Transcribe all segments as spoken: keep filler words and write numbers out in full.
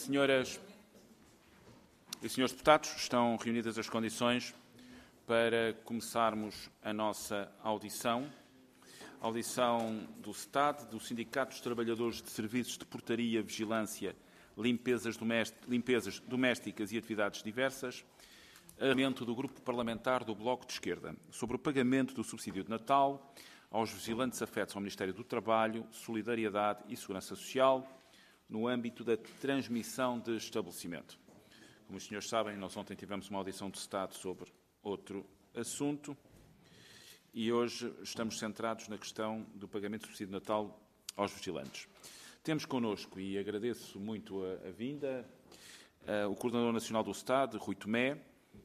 Senhoras e senhores deputados, estão reunidas as condições para começarmos a nossa audição. Audição do S T A D, do Sindicato dos Trabalhadores de Serviços de Portaria, Vigilância, Limpezas, Limpezas Domésticas e Atividades Diversas, aumento do Grupo Parlamentar do Bloco de Esquerda, sobre o pagamento do subsídio de Natal aos vigilantes afetos ao Ministério do Trabalho, Solidariedade e Segurança Social, no âmbito da transmissão de estabelecimento. Como os senhores sabem, nós ontem tivemos uma audição do S T A D sobre outro assunto e hoje estamos centrados na questão do pagamento do subsídio de Natal aos vigilantes. Temos connosco, e agradeço muito a, a vinda, uh, o Coordenador Nacional do S T A D, Rui Tomé,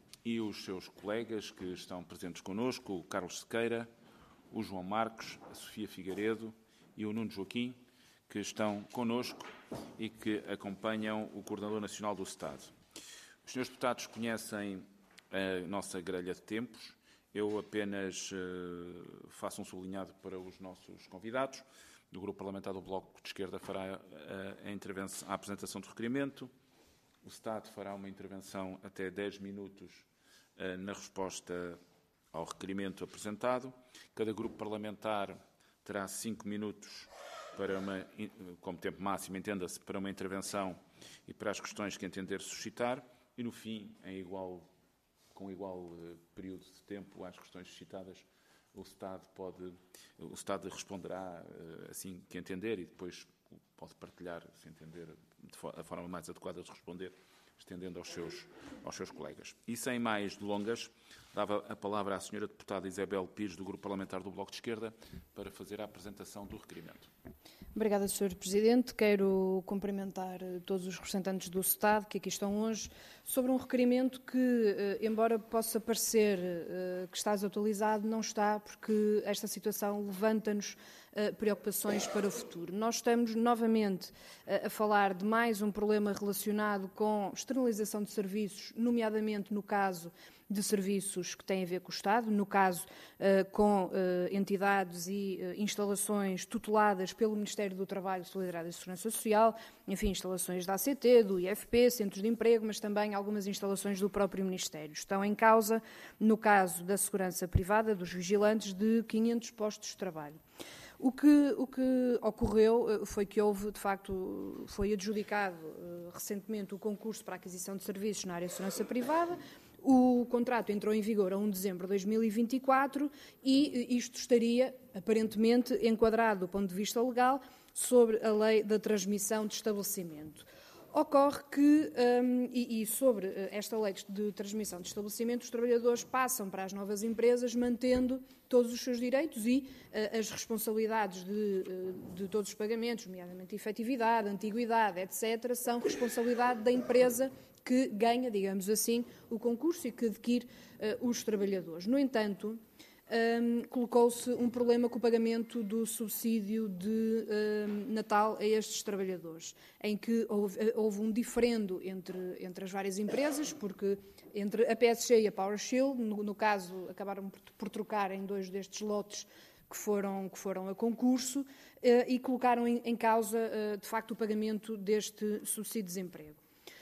e os seus colegas que estão presentes connosco, o Carlos Sequeira, o João Marcos, a Sofia Figueiredo e o Nuno Joaquim, que estão connosco e que acompanham o Coordenador Nacional do S T A D. Os senhores deputados conhecem a nossa grelha de tempos. Eu apenas uh, faço um sublinhado para os nossos convidados. O Grupo Parlamentar do Bloco de Esquerda fará a, a, intervenção, a apresentação do requerimento. O S T A D fará uma intervenção até dez minutos uh, na resposta ao requerimento apresentado. Cada grupo parlamentar terá cinco minutos para uma, como tempo máximo, entenda-se, para uma intervenção e para as questões que entender suscitar. E, no fim, em igual, com igual uh, período de tempo às questões suscitadas, o S T A D pode, o S T A D responderá uh, assim que entender e depois pode partilhar, se entender, de fo a forma mais adequada de responder, estendendo aos seus, aos seus colegas. E sem mais delongas, dava a palavra à senhora deputada Isabel Pires, do Grupo Parlamentar do Bloco de Esquerda, para fazer a apresentação do requerimento. Obrigada, senhor Presidente. Quero cumprimentar todos os representantes do S T A D que aqui estão hoje sobre um requerimento que, embora possa parecer que está desatualizado, não está, porque esta situação levanta-nos preocupações para o futuro. Nós estamos novamente a falar de mais um problema relacionado com externalização de serviços, nomeadamente no caso de serviços que têm a ver com o Estado, no caso uh, com uh, entidades e uh, instalações tuteladas pelo Ministério do Trabalho, Solidariedade e Segurança Social, enfim, instalações da A C T, do I F P, centros de emprego, mas também algumas instalações do próprio Ministério. Estão em causa, no caso da segurança privada, dos vigilantes, de quinhentos postos de trabalho. O que, o que ocorreu foi que houve, de facto, foi adjudicado uh, recentemente o concurso para a aquisição de serviços na área de segurança privada. O contrato entrou em vigor a primeiro de dezembro de dois mil e vinte e quatro e isto estaria, aparentemente, enquadrado do ponto de vista legal sobre a lei da transmissão de estabelecimento. Ocorre que, um, e, e sobre esta lei de transmissão de estabelecimento, os trabalhadores passam para as novas empresas mantendo todos os seus direitos e uh, as responsabilidades de, uh, de todos os pagamentos, nomeadamente efetividade, antiguidade, etcétera, são responsabilidade da empresa que ganha, digamos assim, o concurso e que adquire uh, os trabalhadores. No entanto, um, colocou-se um problema com o pagamento do subsídio de um, Natal a estes trabalhadores, em que houve, houve um diferendo entre, entre as várias empresas, porque entre a P S G e a PowerShield, no, no caso, acabaram por, por trocar em dois destes lotes que foram, que foram a concurso, uh, e colocaram em, em causa, uh, de facto, o pagamento deste subsídio de desemprego.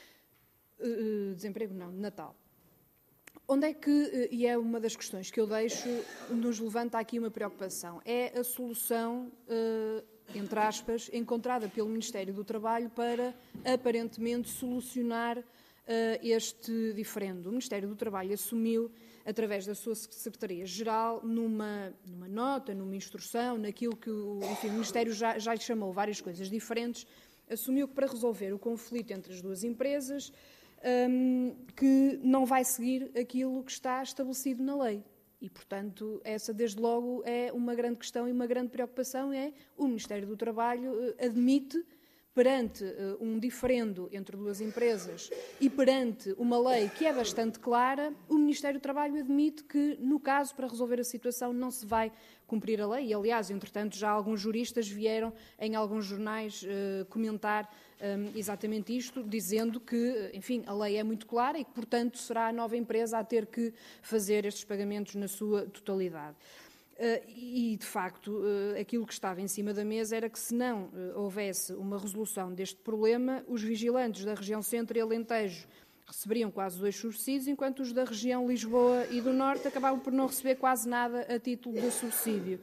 Uh, desemprego não, Natal. Onde é que, uh, e é uma das questões que eu deixo, nos levanta aqui uma preocupação, é a solução, uh, entre aspas, encontrada pelo Ministério do Trabalho para, aparentemente, solucionar uh, este diferendo. O Ministério do Trabalho assumiu, através da sua Secretaria-Geral, numa, numa nota, numa instrução, naquilo que o, enfim, o Ministério já, já lhe chamou várias coisas diferentes, assumiu que para resolver o conflito entre as duas empresas, Um, que não vai seguir aquilo que está estabelecido na lei. E, portanto, essa, desde logo, é uma grande questão e uma grande preocupação, é o Ministério do Trabalho uh, admite, perante uh, um diferendo entre duas empresas e perante uma lei que é bastante clara, o Ministério do Trabalho admite que, no caso, para resolver a situação, não se vai cumprir a lei. E, aliás, entretanto, já alguns juristas vieram em alguns jornais uh, comentar um, exatamente isto, dizendo que, enfim, a lei é muito clara e que, portanto, será a nova empresa a ter que fazer estes pagamentos na sua totalidade. E, de facto, aquilo que estava em cima da mesa era que, se não houvesse uma resolução deste problema, os vigilantes da região Centro e Alentejo receberiam quase dois subsídios, enquanto os da região Lisboa e do Norte acabavam por não receber quase nada a título de subsídio.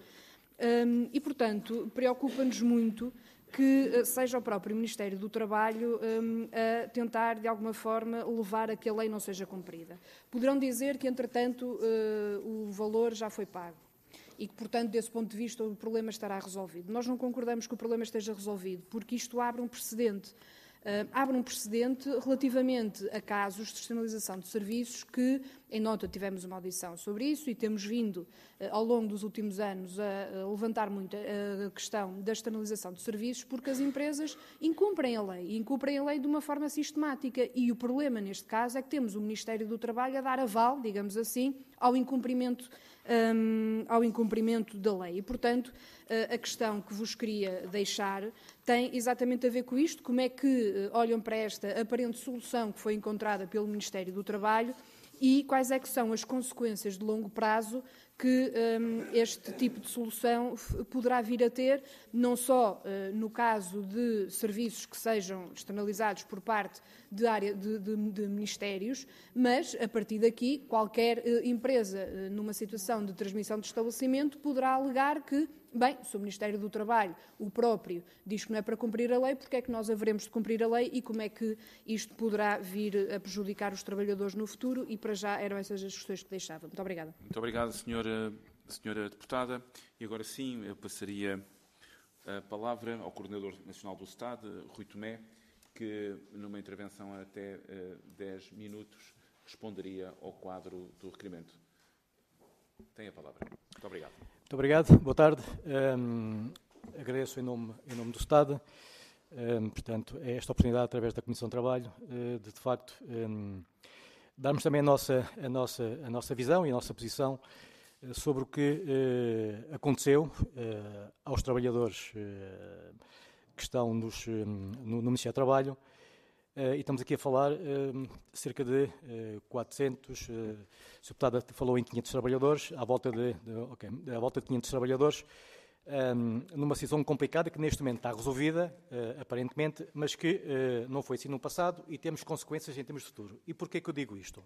E, portanto, preocupa-nos muito que seja o próprio Ministério do Trabalho um, a tentar, de alguma forma, levar a que a lei não seja cumprida. Poderão dizer que, entretanto, uh, o valor já foi pago e que, portanto, desse ponto de vista, o problema estará resolvido. Nós não concordamos que o problema esteja resolvido, porque isto abre um precedente. Uh, abre um precedente relativamente a casos de externalização de serviços que, em nota, tivemos uma audição sobre isso e temos vindo, uh, ao longo dos últimos anos, a, a levantar muito a, a questão da externalização de serviços, porque as empresas incumprem a lei, e incumprem a lei de uma forma sistemática. E o problema, neste caso, é que temos o Ministério do Trabalho a dar aval, digamos assim, ao incumprimento, um, ao incumprimento da lei. E, portanto, uh, a questão que vos queria deixar tem exatamente a ver com isto, como é que uh, olham para esta aparente solução que foi encontrada pelo Ministério do Trabalho e quais é que são as consequências de longo prazo que um, este tipo de solução poderá vir a ter, não só uh, no caso de serviços que sejam externalizados por parte de, área, de, de, de ministérios, mas, a partir daqui, qualquer uh, empresa uh, numa situação de transmissão de estabelecimento poderá alegar que, bem, se o Ministério do Trabalho, o próprio, diz que não é para cumprir a lei, porque é que nós haveremos de cumprir a lei e como é que isto poderá vir a prejudicar os trabalhadores no futuro? E, para já, eram essas as questões que deixava. Muito obrigada. Muito obrigado, senhora, senhora deputada. E agora sim, eu passaria a palavra ao Coordenador Nacional do Estado, Rui Tomé, que, numa intervenção até uh, dez minutos, responderia ao quadro do requerimento. Tem a palavra. Muito obrigado. Muito obrigado. Boa tarde. Um, agradeço em nome, em nome do Estado, um, portanto, esta oportunidade, através da Comissão de Trabalho, uh, de, de facto, um, darmos também a nossa, a, nossa, a nossa visão e a nossa posição uh, sobre o que uh, aconteceu uh, aos trabalhadores uh, que estão nos, um, no, no Ministério do Trabalho. Uh, e estamos aqui a falar uh, cerca de uh, quatrocentos, uh, o senhor Deputado falou em quinhentos trabalhadores, à volta de, de, okay, à volta de quinhentos trabalhadores, um, numa situação complicada que neste momento está resolvida, uh, aparentemente, mas que uh, não foi assim no passado e temos consequências em termos de futuro. E porquê que eu digo isto?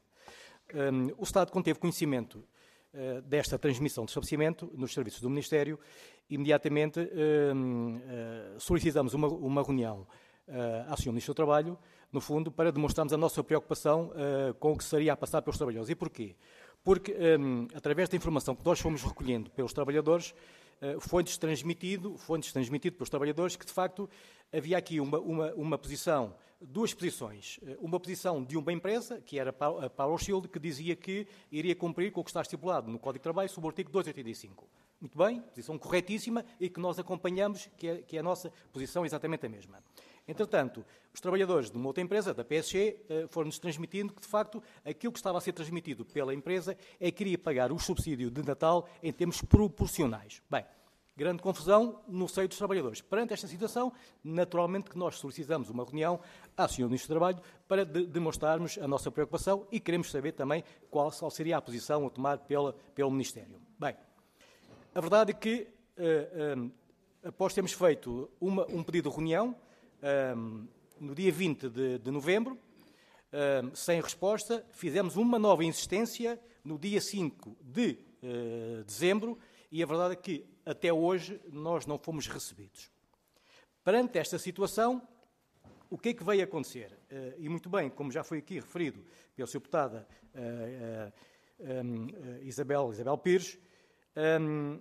Um, o Estado, quando teve conhecimento uh, desta transmissão de estabelecimento nos serviços do Ministério, imediatamente um, uh, solicitamos uma, uma reunião uh, à senhora Ministra do Trabalho, no fundo, para demonstrarmos a nossa preocupação uh, com o que seria a passar pelos trabalhadores. E porquê? Porque, um, através da informação que nós fomos recolhendo pelos trabalhadores, uh, foi-nos transmitido, foi-nos transmitido pelos trabalhadores que, de facto, havia aqui uma, uma, uma posição, duas posições. Uma posição de uma empresa, que era a Power Shield, que dizia que iria cumprir com o que está estipulado no Código de Trabalho sobre o artigo duzentos e oitenta e cinco. Muito bem, posição corretíssima e que nós acompanhamos, que é, que é a nossa posição exatamente a mesma. Entretanto, os trabalhadores de uma outra empresa, da P S G, foram-nos transmitindo que, de facto, aquilo que estava a ser transmitido pela empresa é que iria pagar o subsídio de Natal em termos proporcionais. Bem, grande confusão no seio dos trabalhadores. Perante esta situação, naturalmente que nós solicitamos uma reunião à senhora Ministra do Trabalho para de demonstrarmos a nossa preocupação e queremos saber também qual, qual seria a posição a tomar pela, pelo Ministério. Bem, a verdade é que, uh, um, após termos feito uma, um pedido de reunião, um, no dia vinte de, de novembro, um, sem resposta, fizemos uma nova insistência no dia cinco de uh, dezembro e a verdade é que, até hoje, nós não fomos recebidos. Perante esta situação, o que é que veio acontecer? Uh, e muito bem, como já foi aqui referido pela senhora Deputada uh, uh, um, uh, Isabel, Isabel Pires, Um,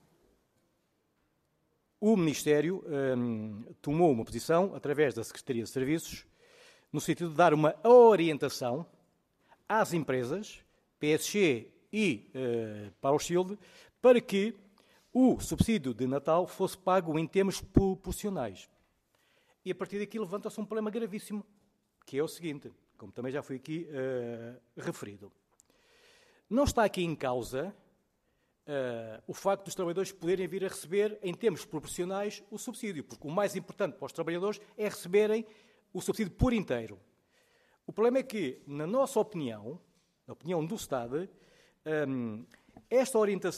o Ministério um, tomou uma posição, através da Secretaria de Serviços, no sentido de dar uma orientação às empresas, P S G e uh, Power Shield, para que o subsídio de Natal fosse pago em termos proporcionais. E a partir daqui levanta-se um problema gravíssimo, que é o seguinte, como também já foi aqui uh, referido. Não está aqui em causa Uh, o facto dos trabalhadores poderem vir a receber, em termos proporcionais, o subsídio, porque o mais importante para os trabalhadores é receberem o subsídio por inteiro. O problema é que, na nossa opinião, na opinião do Estado, um, esta orientação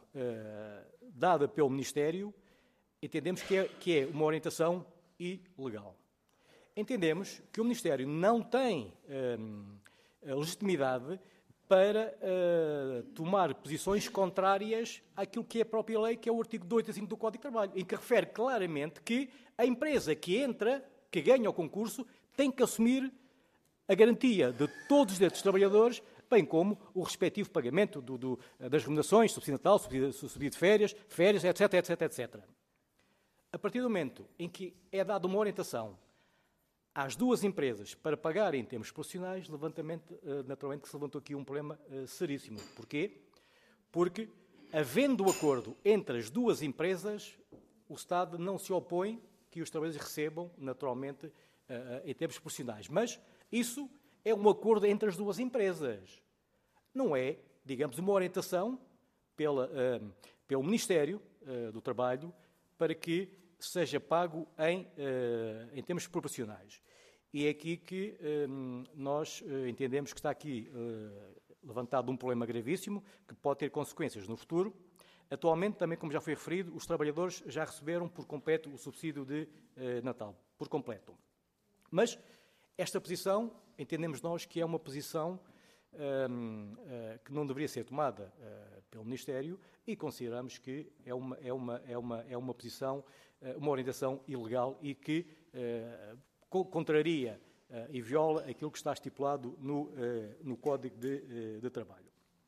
uh, dada pelo Ministério, entendemos que é, que é uma orientação ilegal. Entendemos que o Ministério não tem uh, legitimidade para uh, tomar posições contrárias àquilo que é a própria lei, que é o artigo duzentos e oitenta e cinco do Código de Trabalho, em que refere claramente que a empresa que entra, que ganha o concurso, tem que assumir a garantia de todos os direitos dos trabalhadores, bem como o respectivo pagamento do, do, das remunerações, subsídio de Natal, subsídio, subsídio de férias, férias, etc, etc, etcétera. A partir do momento em que é dada uma orientação às duas empresas para pagarem em termos profissionais, levantamento, naturalmente que se levantou aqui um problema seríssimo. Porquê? Porque, havendo o acordo entre as duas empresas, o Estado não se opõe que os trabalhadores recebam, naturalmente, em termos profissionais. Mas isso é um acordo entre as duas empresas. Não é, digamos, uma orientação pela, uh, pelo Ministério uh, do Trabalho para que seja pago em, uh, em termos proporcionais. E é aqui que uh, nós uh, entendemos que está aqui uh, levantado um problema gravíssimo que pode ter consequências no futuro. Atualmente, também, como já foi referido, os trabalhadores já receberam por completo o subsídio de uh, Natal, por completo. Mas esta posição, entendemos nós que é uma posição um, uh, que não deveria ser tomada uh, pelo Ministério e consideramos que é uma, é uma, é uma, é uma posição, uh, uma orientação ilegal e que uh, contraria uh, e viola aquilo que está estipulado no, uh, no Código de, uh, de Trabalho.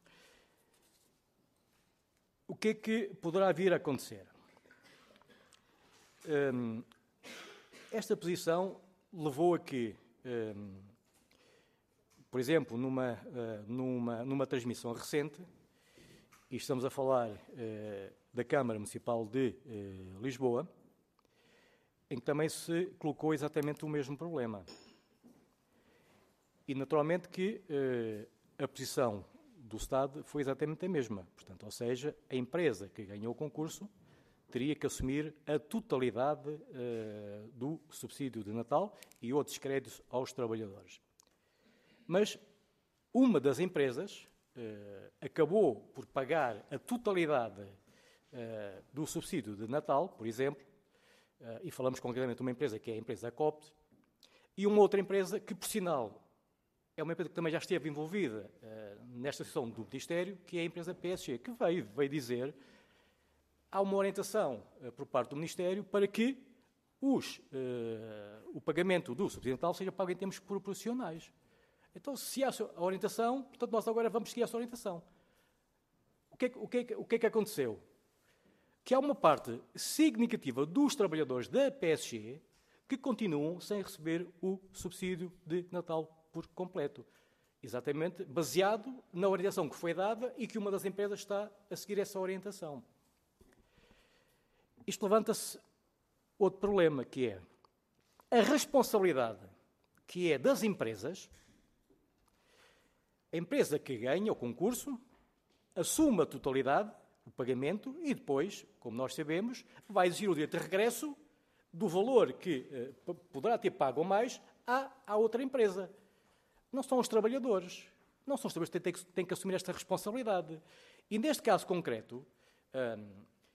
O que é que poderá vir a acontecer? Um, esta posição levou a que, um, por exemplo, numa, uh, numa, numa transmissão recente, e estamos a falar uh, da Câmara Municipal de uh, Lisboa, em que também se colocou exatamente o mesmo problema. E, naturalmente, que uh, a posição do Estado foi exatamente a mesma. Portanto, ou seja, a empresa que ganhou o concurso teria que assumir a totalidade uh, do subsídio de Natal e outros créditos aos trabalhadores. Mas uma das empresas uh, acabou por pagar a totalidade uh, do subsídio de Natal, por exemplo, uh, e falamos concretamente de uma empresa que é a empresa Copt, e uma outra empresa que, por sinal, é uma empresa que também já esteve envolvida uh, nesta sessão do Ministério, que é a empresa P S G, que veio, veio dizer há uma orientação uh, por parte do Ministério para que os, uh, o pagamento do subsídio natal seja pago em termos proporcionais. Então, se há a orientação, portanto, nós agora vamos seguir essa orientação. O que é, o que é, o que é que aconteceu? Que há uma parte significativa dos trabalhadores da P S G que continuam sem receber o subsídio de Natal por completo. Exatamente baseado na orientação que foi dada e que uma das empresas está a seguir essa orientação. Isto levanta-se outro problema, que é a responsabilidade que é das empresas. A empresa que ganha o concurso assume a totalidade, o pagamento, e depois, como nós sabemos, vai exigir o direito de regresso do valor que eh, poderá ter pago ou mais à, à outra empresa. Não são os trabalhadores. Não são os trabalhadores que têm que, têm que assumir esta responsabilidade. E neste caso concreto, hum,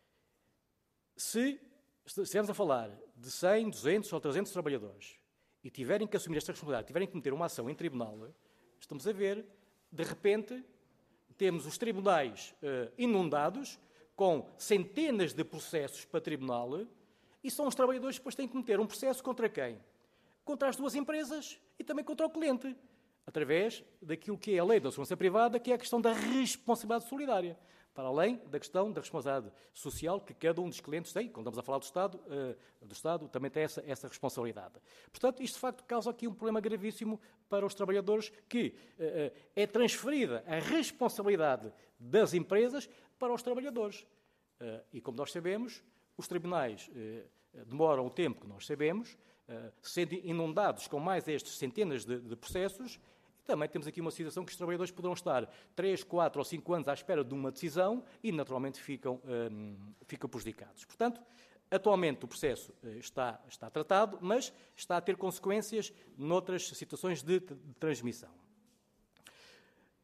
se estivermos a falar de cem, duzentos ou trezentos trabalhadores e tiverem que assumir esta responsabilidade, tiverem que meter uma ação em tribunal, estamos a ver, de repente, temos os tribunais uh, inundados com centenas de processos para tribunal e são os trabalhadores que depois têm que meter um processo contra quem? Contra as duas empresas e também contra o cliente, através daquilo que é a lei da segurança privada, que é a questão da responsabilidade solidária, para além da questão da responsabilidade social que cada um dos clientes tem. Quando estamos a falar do Estado, uh, do Estado também tem essa, essa responsabilidade. Portanto, isto de facto causa aqui um problema gravíssimo para os trabalhadores, que uh, uh, é transferida a responsabilidade das empresas para os trabalhadores. Uh, e como nós sabemos, os tribunais uh, demoram o tempo que nós sabemos, uh, sendo inundados com mais estes centenas de, de processos. Também temos aqui uma situação que os trabalhadores poderão estar três, quatro ou cinco anos à espera de uma decisão e, naturalmente, ficam, um, ficam prejudicados. Portanto, atualmente o processo está, está tratado, mas está a ter consequências noutras situações de, de transmissão.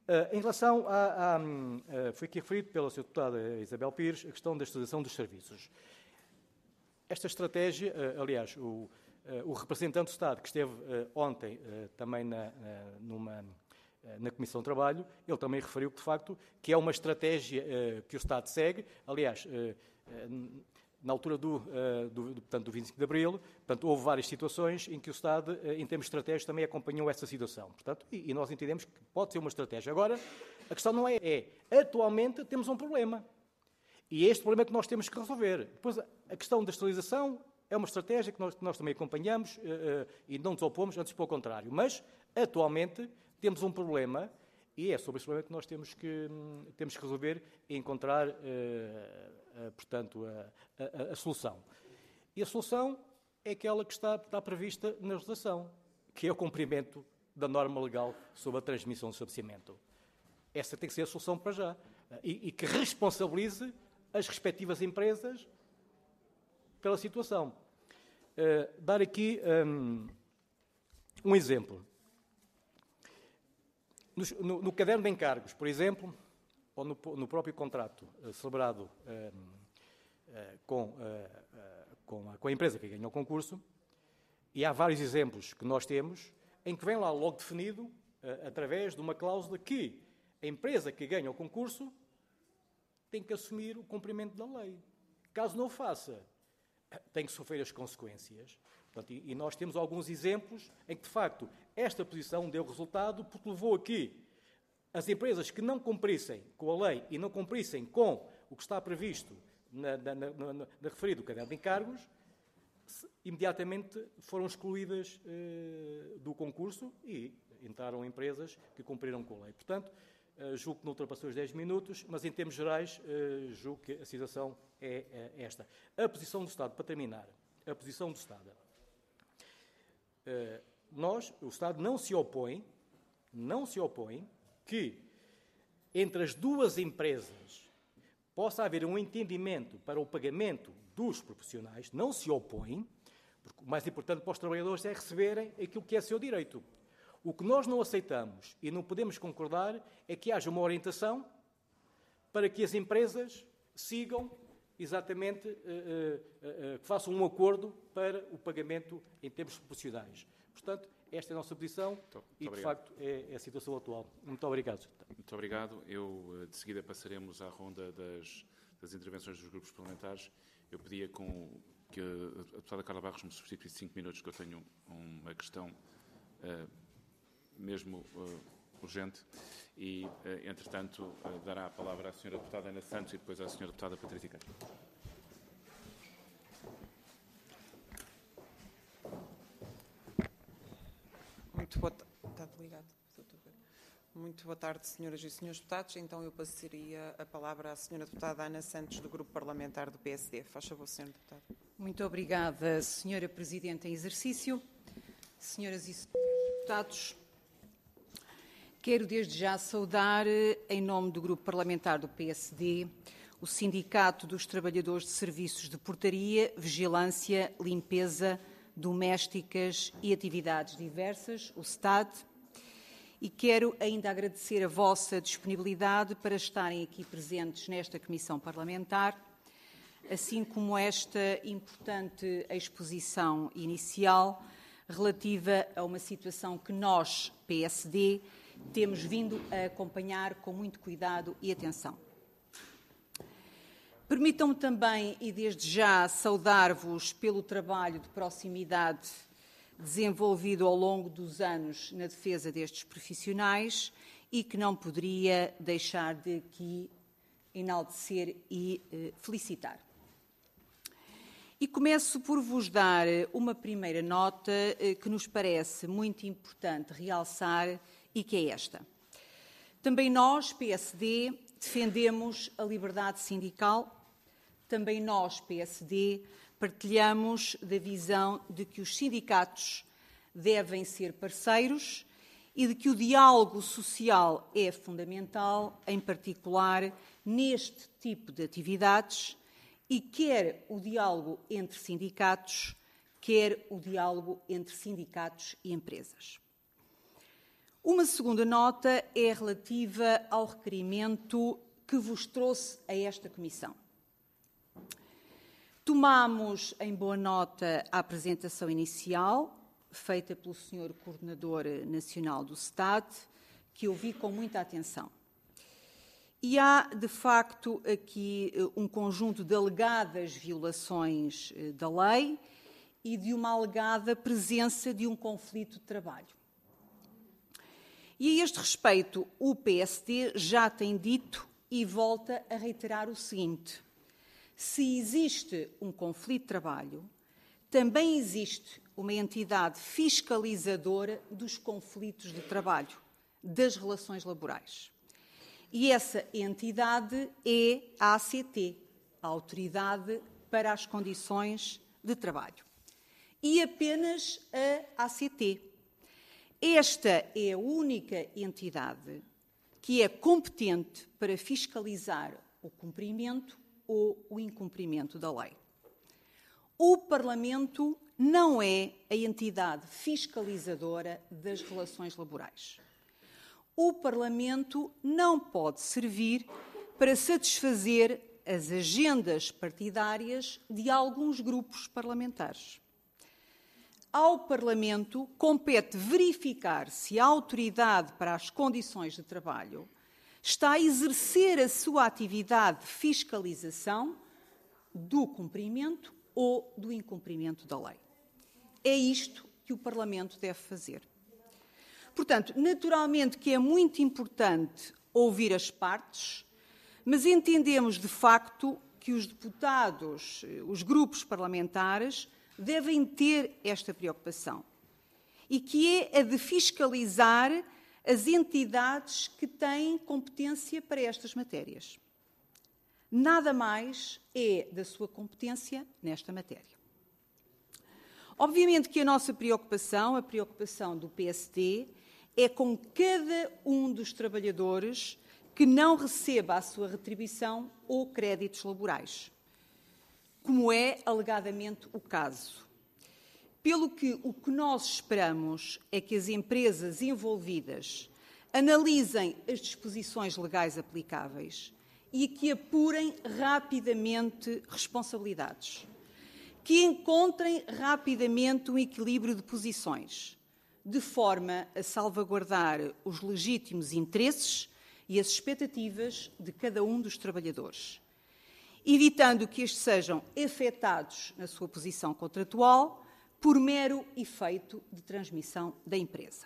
Uh, em relação a, a, a... Foi aqui referido pela senhora deputada Isabel Pires a questão da externalização dos serviços. Esta estratégia, uh, aliás, o, uh, o representante do Estado que esteve uh, ontem uh, também na, uh, numa, uh, na Comissão de Trabalho, ele também referiu que, de facto, que é uma estratégia uh, que o Estado segue. Aliás, uh, uh, na altura do, uh, do, do, portanto, do vinte e cinco de Abril, portanto, houve várias situações em que o Estado, uh, em termos estratégicos, também acompanhou essa situação. Portanto, e, e nós entendemos que pode ser uma estratégia. Agora, a questão não é, é, atualmente temos um problema. E é este problema que nós temos que resolver. Depois, a questão da externalização é uma estratégia que nós, que nós também acompanhamos uh, uh, e não nos opomos, antes pelo contrário. Mas, atualmente, temos um problema e é sobre esse problema que nós temos que, um, temos que resolver e encontrar, uh, uh, portanto, a, a, a solução. E a solução é aquela que está, está prevista na legislação, que é o cumprimento da norma legal sobre a transmissão do abastecimento. Essa tem que ser a solução para já. E, e que responsabilize as respectivas empresas pela situação. Uh, dar aqui um, um exemplo. No, no, no caderno de encargos, por exemplo, ou no, no próprio contrato uh, celebrado uh, uh, com, uh, uh, com, a, com a empresa que ganhou o concurso, e há vários exemplos que nós temos, em que vem lá logo definido, uh, através de uma cláusula, que a empresa que ganha o concurso tem que assumir o cumprimento da lei. Caso não o faça, tem que sofrer as consequências. Portanto, e, e nós temos alguns exemplos em que, de facto, esta posição deu resultado porque levou aqui as empresas que não cumprissem com a lei e não cumprissem com o que está previsto na, na, na, na, na referido caderno de encargos, se, imediatamente foram excluídas eh, do concurso e entraram empresas que cumpriram com a lei. Portanto, Uh, julgo que não ultrapassou os dez minutos, mas em termos gerais, uh, julgo que a situação é, é esta. A posição do Estado, para terminar, a posição do Estado. Uh, nós, o Estado não se opõe, não se opõe que entre as duas empresas possa haver um entendimento para o pagamento dos profissionais, não se opõe, porque o mais importante para os trabalhadores é receberem aquilo que é seu direito. O que nós não aceitamos e não podemos concordar é que haja uma orientação para que as empresas sigam exatamente, uh, uh, uh, que façam um acordo para o pagamento em termos proporcionais. Portanto, esta é a nossa posição muito, e, muito de facto, é, é a situação atual. Muito obrigado. Muito obrigado. Eu, de seguida, passaremos à ronda das, das intervenções dos grupos parlamentares. Eu pedia com, que a deputada Carla Barros me substituísse cinco minutos, que eu tenho uma questão uh, mesmo uh, urgente, e, uh, entretanto, uh, dará a palavra à senhora deputada Ana Santos e depois à senhora deputada Patrícia Castro. Muito boa tarde. Está ligado. Muito boa tarde, senhoras e senhores deputados. Então, eu passaria a palavra à senhora deputada Ana Santos, do Grupo Parlamentar do P S D. Faz favor, senhora deputada. Muito obrigada, senhora Presidente em exercício. Senhoras e senhores deputados, quero desde já saudar, em nome do Grupo Parlamentar do P S D, o Sindicato dos Trabalhadores de Serviços de Portaria, Vigilância, Limpeza, Domésticas e Atividades Diversas, o S T A D, e quero ainda agradecer a vossa disponibilidade para estarem aqui presentes nesta Comissão Parlamentar, assim como esta importante exposição inicial relativa a uma situação que nós, P S D, temos vindo a acompanhar com muito cuidado e atenção. Permitam-me também, e desde já, saudar-vos pelo trabalho de proximidade desenvolvido ao longo dos anos na defesa destes profissionais e que não poderia deixar de aqui enaltecer e eh, felicitar. E começo por vos dar uma primeira nota eh, que nos parece muito importante realçar e que é esta. Também nós, P S D, defendemos a liberdade sindical. Também nós, P S D, partilhamos da visão de que os sindicatos devem ser parceiros e de que o diálogo social é fundamental, em particular neste tipo de atividades, e quer o diálogo entre sindicatos, quer o diálogo entre sindicatos e empresas. Uma segunda nota é relativa ao requerimento que vos trouxe a esta Comissão. Tomámos em boa nota a apresentação inicial, feita pelo senhor Coordenador Nacional do S T A D, que ouvi com muita atenção. E há, de facto, aqui um conjunto de alegadas violações da lei e de uma alegada presença de um conflito de trabalho. E a este respeito, o P S D já tem dito e volta a reiterar o seguinte: se existe um conflito de trabalho, também existe uma entidade fiscalizadora dos conflitos de trabalho, das relações laborais. E essa entidade é a A C T, a Autoridade para as Condições de Trabalho. E apenas a A C T. Esta é a única entidade que é competente para fiscalizar o cumprimento ou o incumprimento da lei. O Parlamento não é a entidade fiscalizadora das relações laborais. O Parlamento não pode servir para satisfazer as agendas partidárias de alguns grupos parlamentares. Ao Parlamento compete verificar se a Autoridade para as Condições de Trabalho está a exercer a sua atividade de fiscalização do cumprimento ou do incumprimento da lei. É isto que o Parlamento deve fazer. Portanto, naturalmente que é muito importante ouvir as partes, mas entendemos de facto que os deputados, os grupos parlamentares, devem ter esta preocupação e que é a de fiscalizar as entidades que têm competência para estas matérias. Nada mais é da sua competência nesta matéria. Obviamente que a nossa preocupação, a preocupação do P S D, é com cada um dos trabalhadores que não receba a sua retribuição ou créditos laborais, como é alegadamente o caso. Pelo que o que nós esperamos é que as empresas envolvidas analisem as disposições legais aplicáveis e que apurem rapidamente responsabilidades, que encontrem rapidamente um equilíbrio de posições, de forma a salvaguardar os legítimos interesses e as expectativas de cada um dos trabalhadores, evitando que estes sejam afetados na sua posição contratual por mero efeito de transmissão da empresa.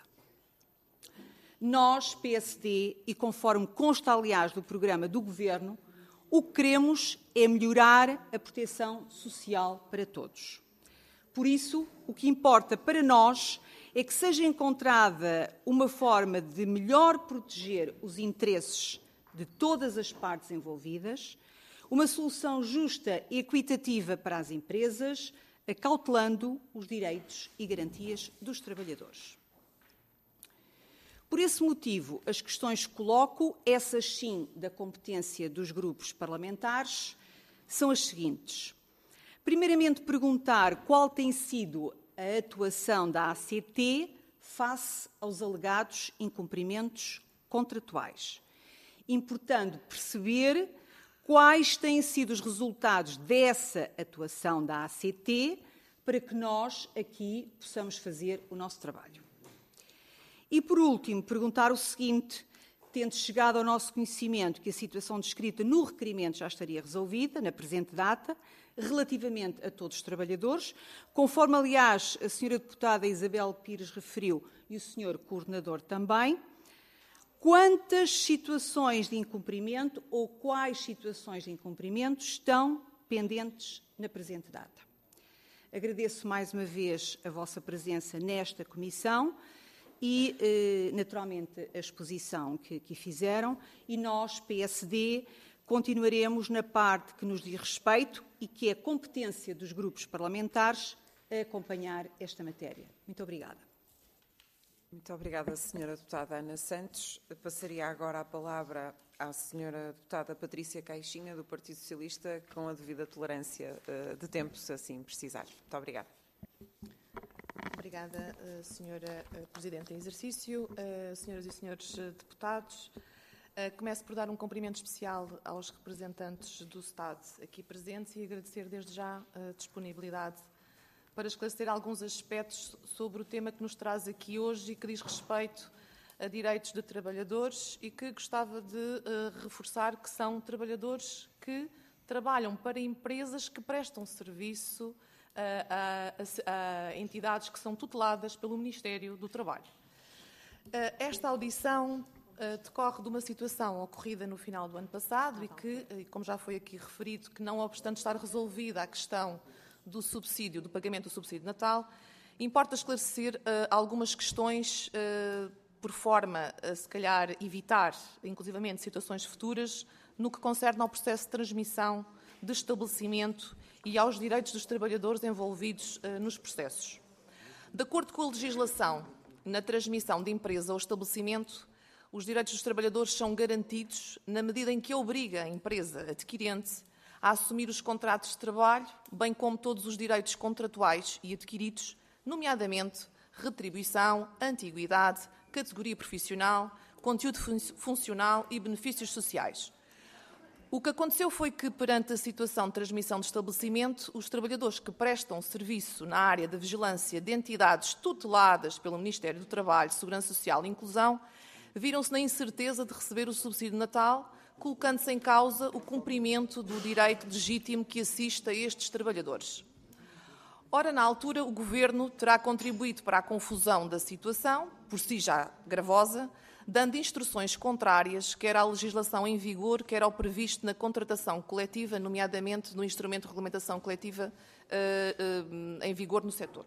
Nós, P S D, e conforme consta, aliás, do programa do Governo, o que queremos é melhorar a proteção social para todos. Por isso, o que importa para nós é que seja encontrada uma forma de melhor proteger os interesses de todas as partes envolvidas, uma solução justa e equitativa para as empresas, acautelando os direitos e garantias dos trabalhadores. Por esse motivo, as questões que coloco, essas sim da competência dos grupos parlamentares, são as seguintes. Primeiramente, perguntar qual tem sido a atuação da A C T face aos alegados incumprimentos contratuais, importando perceber quais têm sido os resultados dessa atuação da A C T para que nós aqui possamos fazer o nosso trabalho. E, por último, perguntar o seguinte, tendo chegado ao nosso conhecimento que a situação descrita no requerimento já estaria resolvida, na presente data, relativamente a todos os trabalhadores, conforme, aliás, a senhora deputada Isabel Pires referiu e o senhor coordenador também, quantas situações de incumprimento ou quais situações de incumprimento estão pendentes na presente data. Agradeço mais uma vez a vossa presença nesta comissão e, eh, naturalmente, a exposição que aqui fizeram, e nós, P S D, continuaremos na parte que nos diz respeito e que é competência dos grupos parlamentares a acompanhar esta matéria. Muito obrigada. Muito obrigada, senhora deputada Ana Santos. Passaria agora a palavra à senhora deputada Patrícia Caixinha, do Partido Socialista, com a devida tolerância de tempo, se assim precisar. Muito obrigada. obrigada, senhora Presidente em exercício, senhoras e senhores deputados. Começo por dar um cumprimento especial aos representantes do Estado aqui presentes e agradecer desde já a disponibilidade para esclarecer alguns aspectos sobre o tema que nos traz aqui hoje e que diz respeito a direitos de trabalhadores e que gostava de uh, reforçar que são trabalhadores que trabalham para empresas que prestam serviço uh, a, a, a entidades que são tuteladas pelo Ministério do Trabalho. Uh, esta audição uh, decorre de uma situação ocorrida no final do ano passado e que, uh, como já foi aqui referido, que não obstante estar resolvida a questão do subsídio, do pagamento do subsídio de Natal, importa esclarecer uh, algumas questões uh, por forma a, se calhar, evitar, inclusivamente, situações futuras no que concerne ao processo de transmissão de estabelecimento e aos direitos dos trabalhadores envolvidos uh, nos processos. De acordo com a legislação, na transmissão de empresa ou estabelecimento, os direitos dos trabalhadores são garantidos na medida em que obriga a empresa adquirente a assumir os contratos de trabalho, bem como todos os direitos contratuais e adquiridos, nomeadamente retribuição, antiguidade, categoria profissional, conteúdo fun- funcional e benefícios sociais. O que aconteceu foi que, perante a situação de transmissão de estabelecimento, os trabalhadores que prestam serviço na área da vigilância de entidades tuteladas pelo Ministério do Trabalho, Segurança Social e Inclusão viram-se na incerteza de receber o subsídio de Natal, colocando-se em causa o cumprimento do direito legítimo que assiste a estes trabalhadores. Ora, na altura, o Governo terá contribuído para a confusão da situação, por si já gravosa, dando instruções contrárias, quer à legislação em vigor, quer ao previsto na contratação coletiva, nomeadamente no instrumento de regulamentação coletiva uh, uh, em vigor no setor.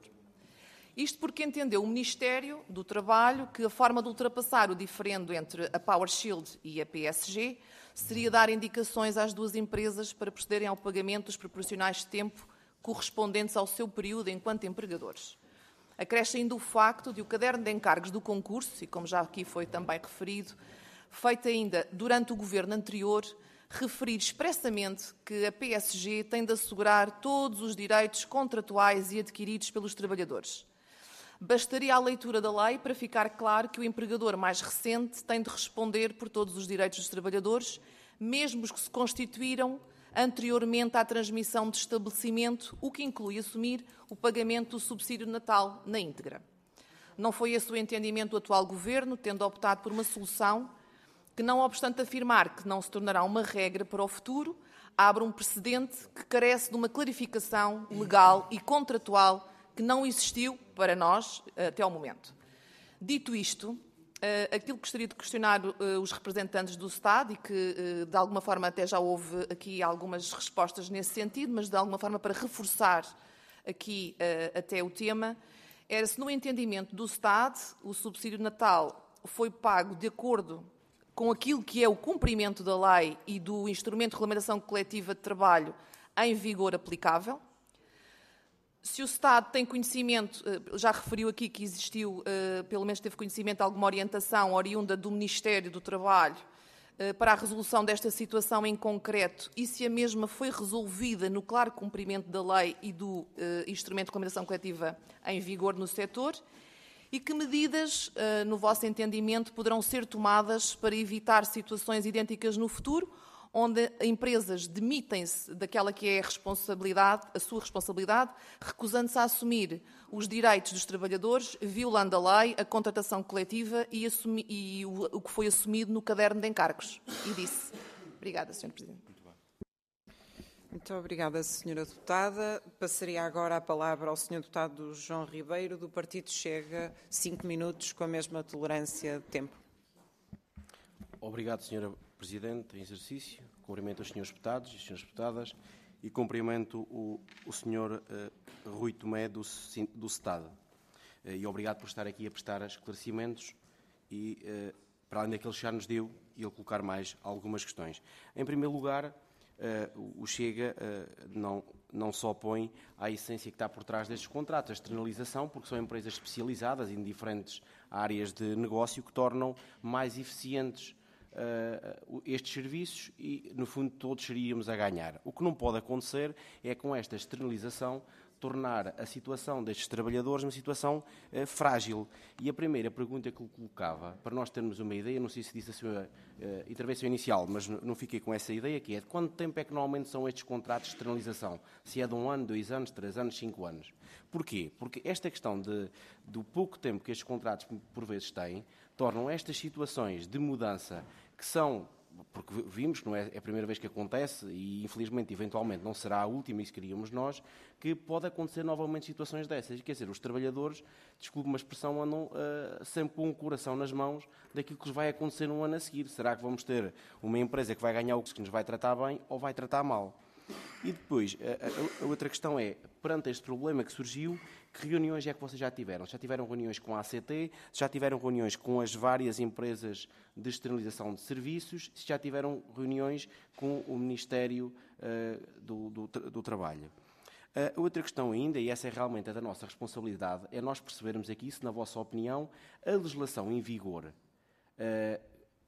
Isto porque entendeu o Ministério do Trabalho que a forma de ultrapassar o diferendo entre a Power Shield e a P S G seria dar indicações às duas empresas para procederem ao pagamento dos proporcionais de tempo correspondentes ao seu período enquanto empregadores. Acresce ainda o facto de o caderno de encargos do concurso, e como já aqui foi também referido, feito ainda durante o governo anterior, referir expressamente que a P S G tem de assegurar todos os direitos contratuais e adquiridos pelos trabalhadores. Bastaria a leitura da lei para ficar claro que o empregador mais recente tem de responder por todos os direitos dos trabalhadores, mesmo os que se constituíram anteriormente à transmissão de estabelecimento, o que inclui assumir o pagamento do subsídio de Natal na íntegra. Não foi esse o entendimento do atual Governo, tendo optado por uma solução que, não obstante afirmar que não se tornará uma regra para o futuro, abre um precedente que carece de uma clarificação legal e contratual que não existiu para nós até ao momento. Dito isto, aquilo que gostaria de questionar os representantes do Estado, e que de alguma forma até já houve aqui algumas respostas nesse sentido, mas de alguma forma para reforçar aqui até o tema, era se no entendimento do Estado o subsídio de Natal foi pago de acordo com aquilo que é o cumprimento da lei e do instrumento de regulamentação coletiva de trabalho em vigor aplicável. Se o Estado tem conhecimento, já referiu aqui que existiu, pelo menos teve conhecimento de alguma orientação oriunda do Ministério do Trabalho para a resolução desta situação em concreto e se a mesma foi resolvida no claro cumprimento da lei e do instrumento de regulamentação coletiva em vigor no setor, e que medidas, no vosso entendimento, poderão ser tomadas para evitar situações idênticas no futuro, onde empresas demitem-se daquela que é a responsabilidade, a sua responsabilidade, recusando-se a assumir os direitos dos trabalhadores, violando a lei, a contratação coletiva e, assumi, e o, o que foi assumido no caderno de encargos. E disse. Obrigada, senhor Presidente. Muito bem. Muito obrigada, senhora Deputada. Passaria agora a palavra ao senhor Deputado João Ribeiro, do Partido Chega, cinco minutos, com a mesma tolerância de tempo. Obrigado, senhora Presidente, em exercício. Cumprimento os senhores deputados e as senhoras deputadas e cumprimento o, o senhor uh, Rui Tomé, do, do Estado. Uh, e obrigado por estar aqui a prestar esclarecimentos e, uh, para além daqueles que já nos deu, ele colocar mais algumas questões. Em primeiro lugar, uh, o Chega uh, não, não se opõe à essência que está por trás destes contratos, a externalização, porque são empresas especializadas em diferentes áreas de negócio que tornam mais eficientes Uh, estes serviços e, no fundo, todos seríamos a ganhar. O que não pode acontecer é, com esta externalização, tornar a situação destes trabalhadores uma situação uh, frágil. E a primeira pergunta que eu colocava, para nós termos uma ideia, não sei se disse a sua uh, intervenção inicial, mas não fiquei com essa ideia, que é de quanto tempo é que normalmente são estes contratos de externalização? Se é de um ano, dois anos, três anos, cinco anos. Porquê? Porque esta questão de, do pouco tempo que estes contratos por vezes têm, tornam estas situações de mudança que são, porque vimos que não é a primeira vez que acontece e infelizmente, eventualmente, não será a última, isso queríamos nós, que pode acontecer novamente situações dessas. Quer dizer, os trabalhadores, desculpe uma expressão, andam uh, sempre com o coração nas mãos daquilo que lhes vai acontecer no ano a seguir. Será que vamos ter uma empresa que vai ganhar o que nos vai tratar bem ou vai tratar mal? E depois, a, a, a outra questão é, perante este problema que surgiu, que reuniões é que vocês já tiveram? Já tiveram reuniões com a A C T? Já tiveram reuniões com as várias empresas de externalização de serviços? Já tiveram reuniões com o Ministério uh, do, do, do Trabalho? Uh, outra questão ainda, e essa é realmente a da nossa responsabilidade, é nós percebermos aqui se, na vossa opinião, a legislação em vigor uh, é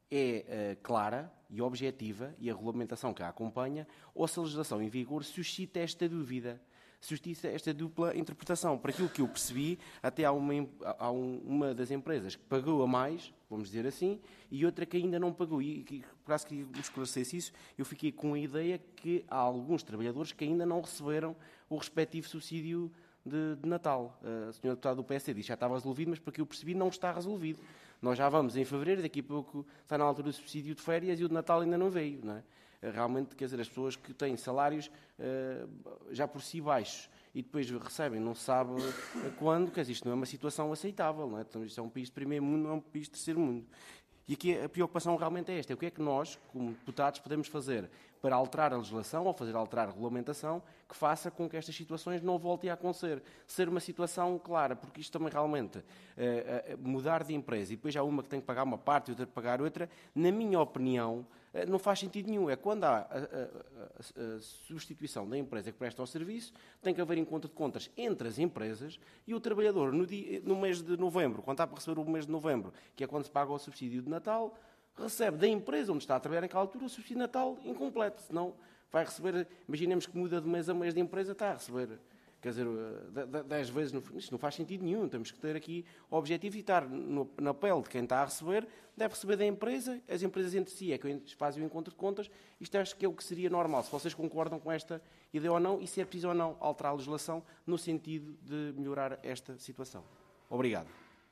uh, clara e objetiva, e a regulamentação que a acompanha, ou se a legislação em vigor suscita esta dúvida, suscita esta dupla interpretação. Por aquilo que eu percebi, até há uma, há uma das empresas que pagou a mais, vamos dizer assim, e outra que ainda não pagou. E, e por acaso que esclarecesse isso, eu fiquei com a ideia que há alguns trabalhadores que ainda não receberam o respectivo subsídio de, de Natal. A senhora deputada do P S D disse que já estava resolvido, mas para que eu percebi não está resolvido. Nós já vamos em fevereiro, daqui a pouco está na altura do subsídio de férias e o de Natal ainda não veio, não é? Realmente, quer dizer, as pessoas que têm salários uh, já por si baixos e depois recebem, não se sabe quando, quer dizer, isto não é uma situação aceitável, não é? Então, isto é um país de primeiro mundo, não é um país de terceiro mundo. E aqui a preocupação realmente é esta, é o que é que nós, como deputados, podemos fazer para alterar a legislação ou fazer alterar a regulamentação que faça com que estas situações não voltem a acontecer. Ser uma situação clara, porque isto também realmente, uh, uh, mudar de empresa e depois há uma que tem que pagar uma parte e outra que pagar outra, na minha opinião, uh, não faz sentido nenhum. É quando há a, a, a, a substituição da empresa que presta o serviço, tem que haver encontro de contas entre as empresas e o trabalhador, no, dia, no mês de novembro, quando está para receber o mês de novembro, que é quando se paga o subsídio de Natal, recebe da empresa onde está a trabalhar naquela altura o subsídio de Natal incompleto. Senão vai receber, imaginemos que muda de mês a mês de empresa, está a receber, quer dizer, dez vezes. No, isto não faz sentido nenhum. Temos que ter aqui o objetivo de estar no, na pele de quem está a receber, deve receber da empresa, as empresas entre si é que fazem o encontro de contas. Isto acho que é o que seria normal. Se vocês concordam com esta ideia ou não, e se é preciso ou não alterar a legislação no sentido de melhorar esta situação. Obrigado.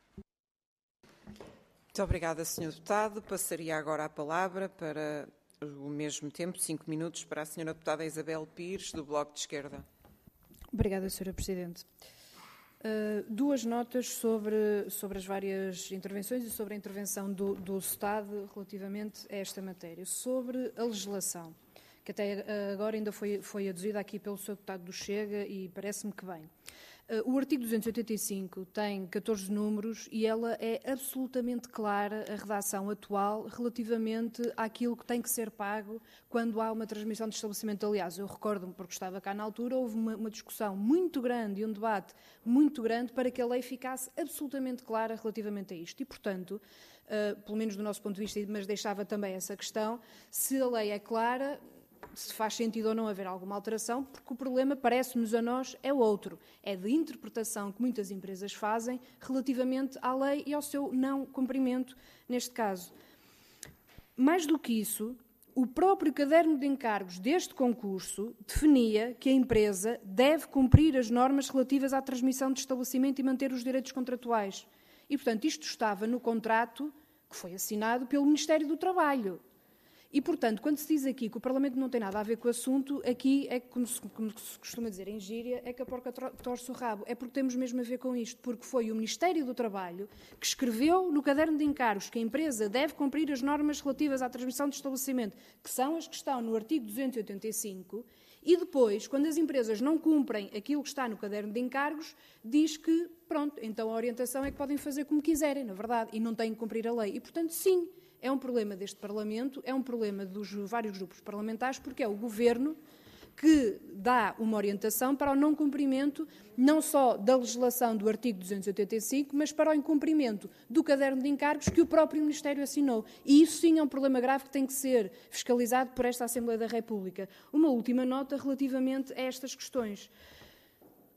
Muito obrigada, senhor Deputado. Passaria agora a palavra para o mesmo tempo, cinco minutos, para a senhora Deputada Isabel Pires, do Bloco de Esquerda. Obrigada, senhora Presidente. Uh, duas notas sobre, sobre as várias intervenções e sobre a intervenção do, do Estado relativamente a esta matéria. Sobre a legislação, que até agora ainda foi, foi aduzida aqui pelo senhor Deputado do Chega e parece-me que bem. O artigo duzentos e oitenta e cinco tem catorze números e ela é absolutamente clara, a redação atual, relativamente àquilo que tem que ser pago quando há uma transmissão de estabelecimento. Aliás, eu recordo-me, porque estava cá na altura, houve uma, uma discussão muito grande e um debate muito grande para que a lei ficasse absolutamente clara relativamente a isto. E, portanto, uh, pelo menos do nosso ponto de vista, mas deixava também essa questão, se a lei é clara, se faz sentido ou não haver alguma alteração, porque o problema, parece-nos a nós, é outro. É de interpretação que muitas empresas fazem relativamente à lei e ao seu não cumprimento, neste caso. Mais do que isso, o próprio caderno de encargos deste concurso definia que a empresa deve cumprir as normas relativas à transmissão de estabelecimento e manter os direitos contratuais. E, portanto, isto estava no contrato que foi assinado pelo Ministério do Trabalho. E, portanto, quando se diz aqui que o Parlamento não tem nada a ver com o assunto, aqui é como se, como se costuma dizer em gíria, é que a porca torce o rabo. É porque temos mesmo a ver com isto, porque foi o Ministério do Trabalho que escreveu no caderno de encargos que a empresa deve cumprir as normas relativas à transmissão de estabelecimento, que são as que estão no artigo duzentos e oitenta e cinco, e depois, quando as empresas não cumprem aquilo que está no caderno de encargos, diz que, pronto, então a orientação é que podem fazer como quiserem, na verdade, e não têm que cumprir a lei. E, portanto, sim, é um problema deste Parlamento, é um problema dos vários grupos parlamentares, porque é o Governo que dá uma orientação para o não cumprimento não só da legislação do artigo duzentos e oitenta e cinco, mas para o incumprimento do caderno de encargos que o próprio Ministério assinou. E isso sim é um problema grave que tem que ser fiscalizado por esta Assembleia da República. Uma última nota relativamente a estas questões.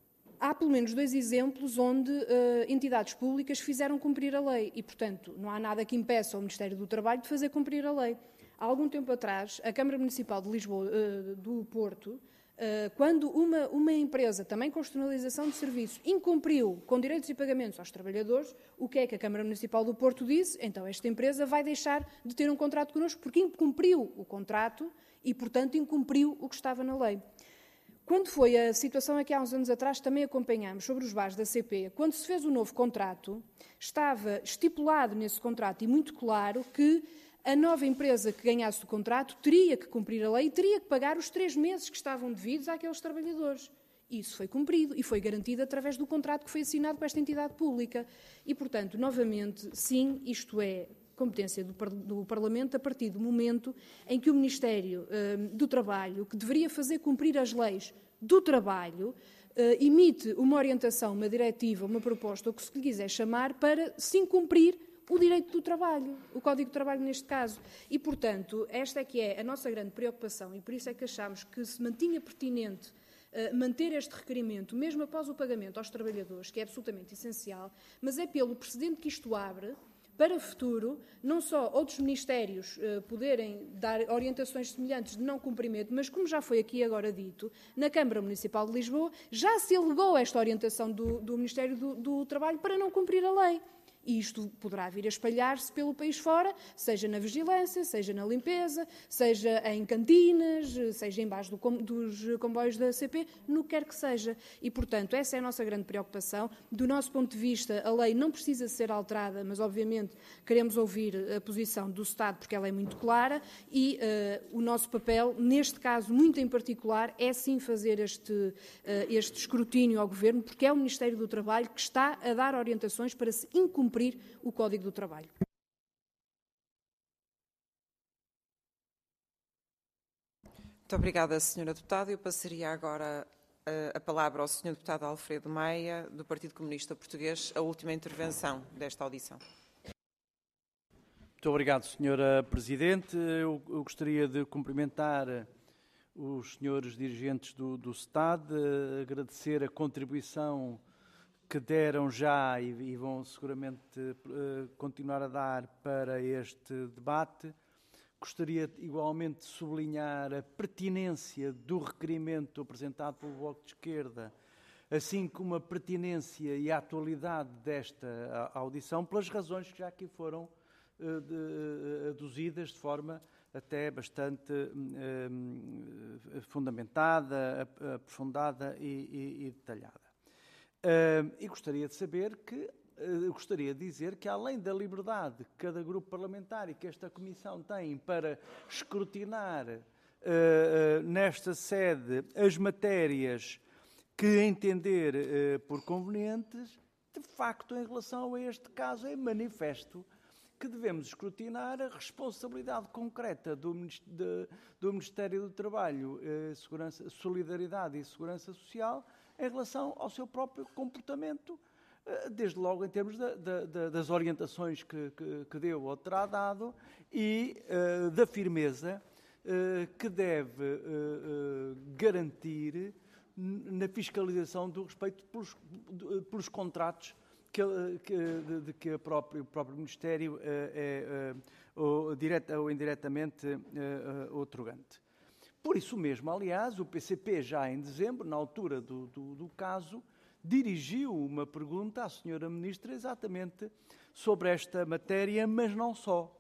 há pelo menos dois exemplos onde uh, entidades públicas fizeram cumprir a lei e, portanto, não há nada que impeça o Ministério do Trabalho de fazer cumprir a lei. Há algum tempo atrás, a Câmara Municipal de Lisboa, uh, do Porto, uh, quando uma, uma empresa, também com externalização de serviço, incumpriu com direitos e pagamentos aos trabalhadores, o que é que a Câmara Municipal do Porto disse? Então, esta empresa vai deixar de ter um contrato connosco porque incumpriu o contrato e, portanto, incumpriu o que estava na lei. Quando foi a situação aqui há uns anos atrás, também acompanhámos sobre os bares da C P, quando se fez o novo contrato, estava estipulado nesse contrato e muito claro que a nova empresa que ganhasse o contrato teria que cumprir a lei e teria que pagar os três meses que estavam devidos àqueles trabalhadores. E isso foi cumprido e foi garantido através do contrato que foi assinado com esta entidade pública. E, portanto, novamente, sim, isto é competência do, do Parlamento a partir do momento em que o Ministério uh, do Trabalho, que deveria fazer cumprir as leis do trabalho, uh, emite uma orientação, uma diretiva, uma proposta, ou o que se lhe quiser chamar, para sim cumprir o direito do trabalho, o Código de Trabalho neste caso. E, portanto, esta é que é a nossa grande preocupação e por isso é que achamos que se mantinha pertinente uh, manter este requerimento, mesmo após o pagamento aos trabalhadores, que é absolutamente essencial, mas é pelo precedente que isto abre para o futuro, não só outros ministérios uh, poderem dar orientações semelhantes de não cumprimento, mas como já foi aqui agora dito, na Câmara Municipal de Lisboa já se alegou esta orientação do, do Ministério do, do Trabalho para não cumprir a lei. E isto poderá vir a espalhar-se pelo país fora, seja na vigilância, seja na limpeza, seja em cantinas, seja embaixo do com, dos comboios da C P, no que quer que seja. E, portanto, essa é a nossa grande preocupação. Do nosso ponto de vista, a lei não precisa ser alterada, mas, obviamente, queremos ouvir a posição do Estado, porque ela é muito clara, e uh, o nosso papel, neste caso, muito em particular, é sim fazer este, uh, este escrutínio ao Governo, porque é o Ministério do Trabalho que está a dar orientações para se incumprir cumprir o Código do Trabalho. Muito obrigada, senhora Deputada. Eu passaria agora a, a palavra ao senhor Deputado Alfredo Maia, do Partido Comunista Português, a última intervenção desta audição. Muito obrigado, senhora Presidente. Eu, eu gostaria de cumprimentar os senhores dirigentes do, do S T A D, agradecer a contribuição que deram já e, e vão seguramente uh, continuar a dar para este debate. Gostaria igualmente de sublinhar a pertinência do requerimento apresentado pelo Bloco de Esquerda, assim como a pertinência e a atualidade desta audição, pelas razões que já aqui foram uh, de, uh, aduzidas de forma até bastante uh, fundamentada, aprofundada e, e, e detalhada. Uh, e gostaria de saber que, uh, gostaria de dizer que além da liberdade que cada grupo parlamentar e que esta Comissão tem para escrutinar uh, uh, nesta sede as matérias que entender uh, por convenientes, de facto, em relação a este caso, é manifesto que devemos escrutinar a responsabilidade concreta do, de, do Ministério do Trabalho, uh, Segurança, Solidariedade e Segurança Social em relação ao seu próprio comportamento, desde logo em termos da, da, das orientações que, que, que deu ou terá dado e uh, da firmeza uh, que deve uh, uh, garantir na fiscalização do respeito pelos, pelos contratos que, que, de, de que a próprio, o próprio Ministério uh, é uh, ou, direta ou indiretamente uh, uh, outorgante. Por isso mesmo, aliás, o P C P já em dezembro, na altura do, do, do caso, dirigiu uma pergunta à senhora Ministra exatamente sobre esta matéria, mas não só.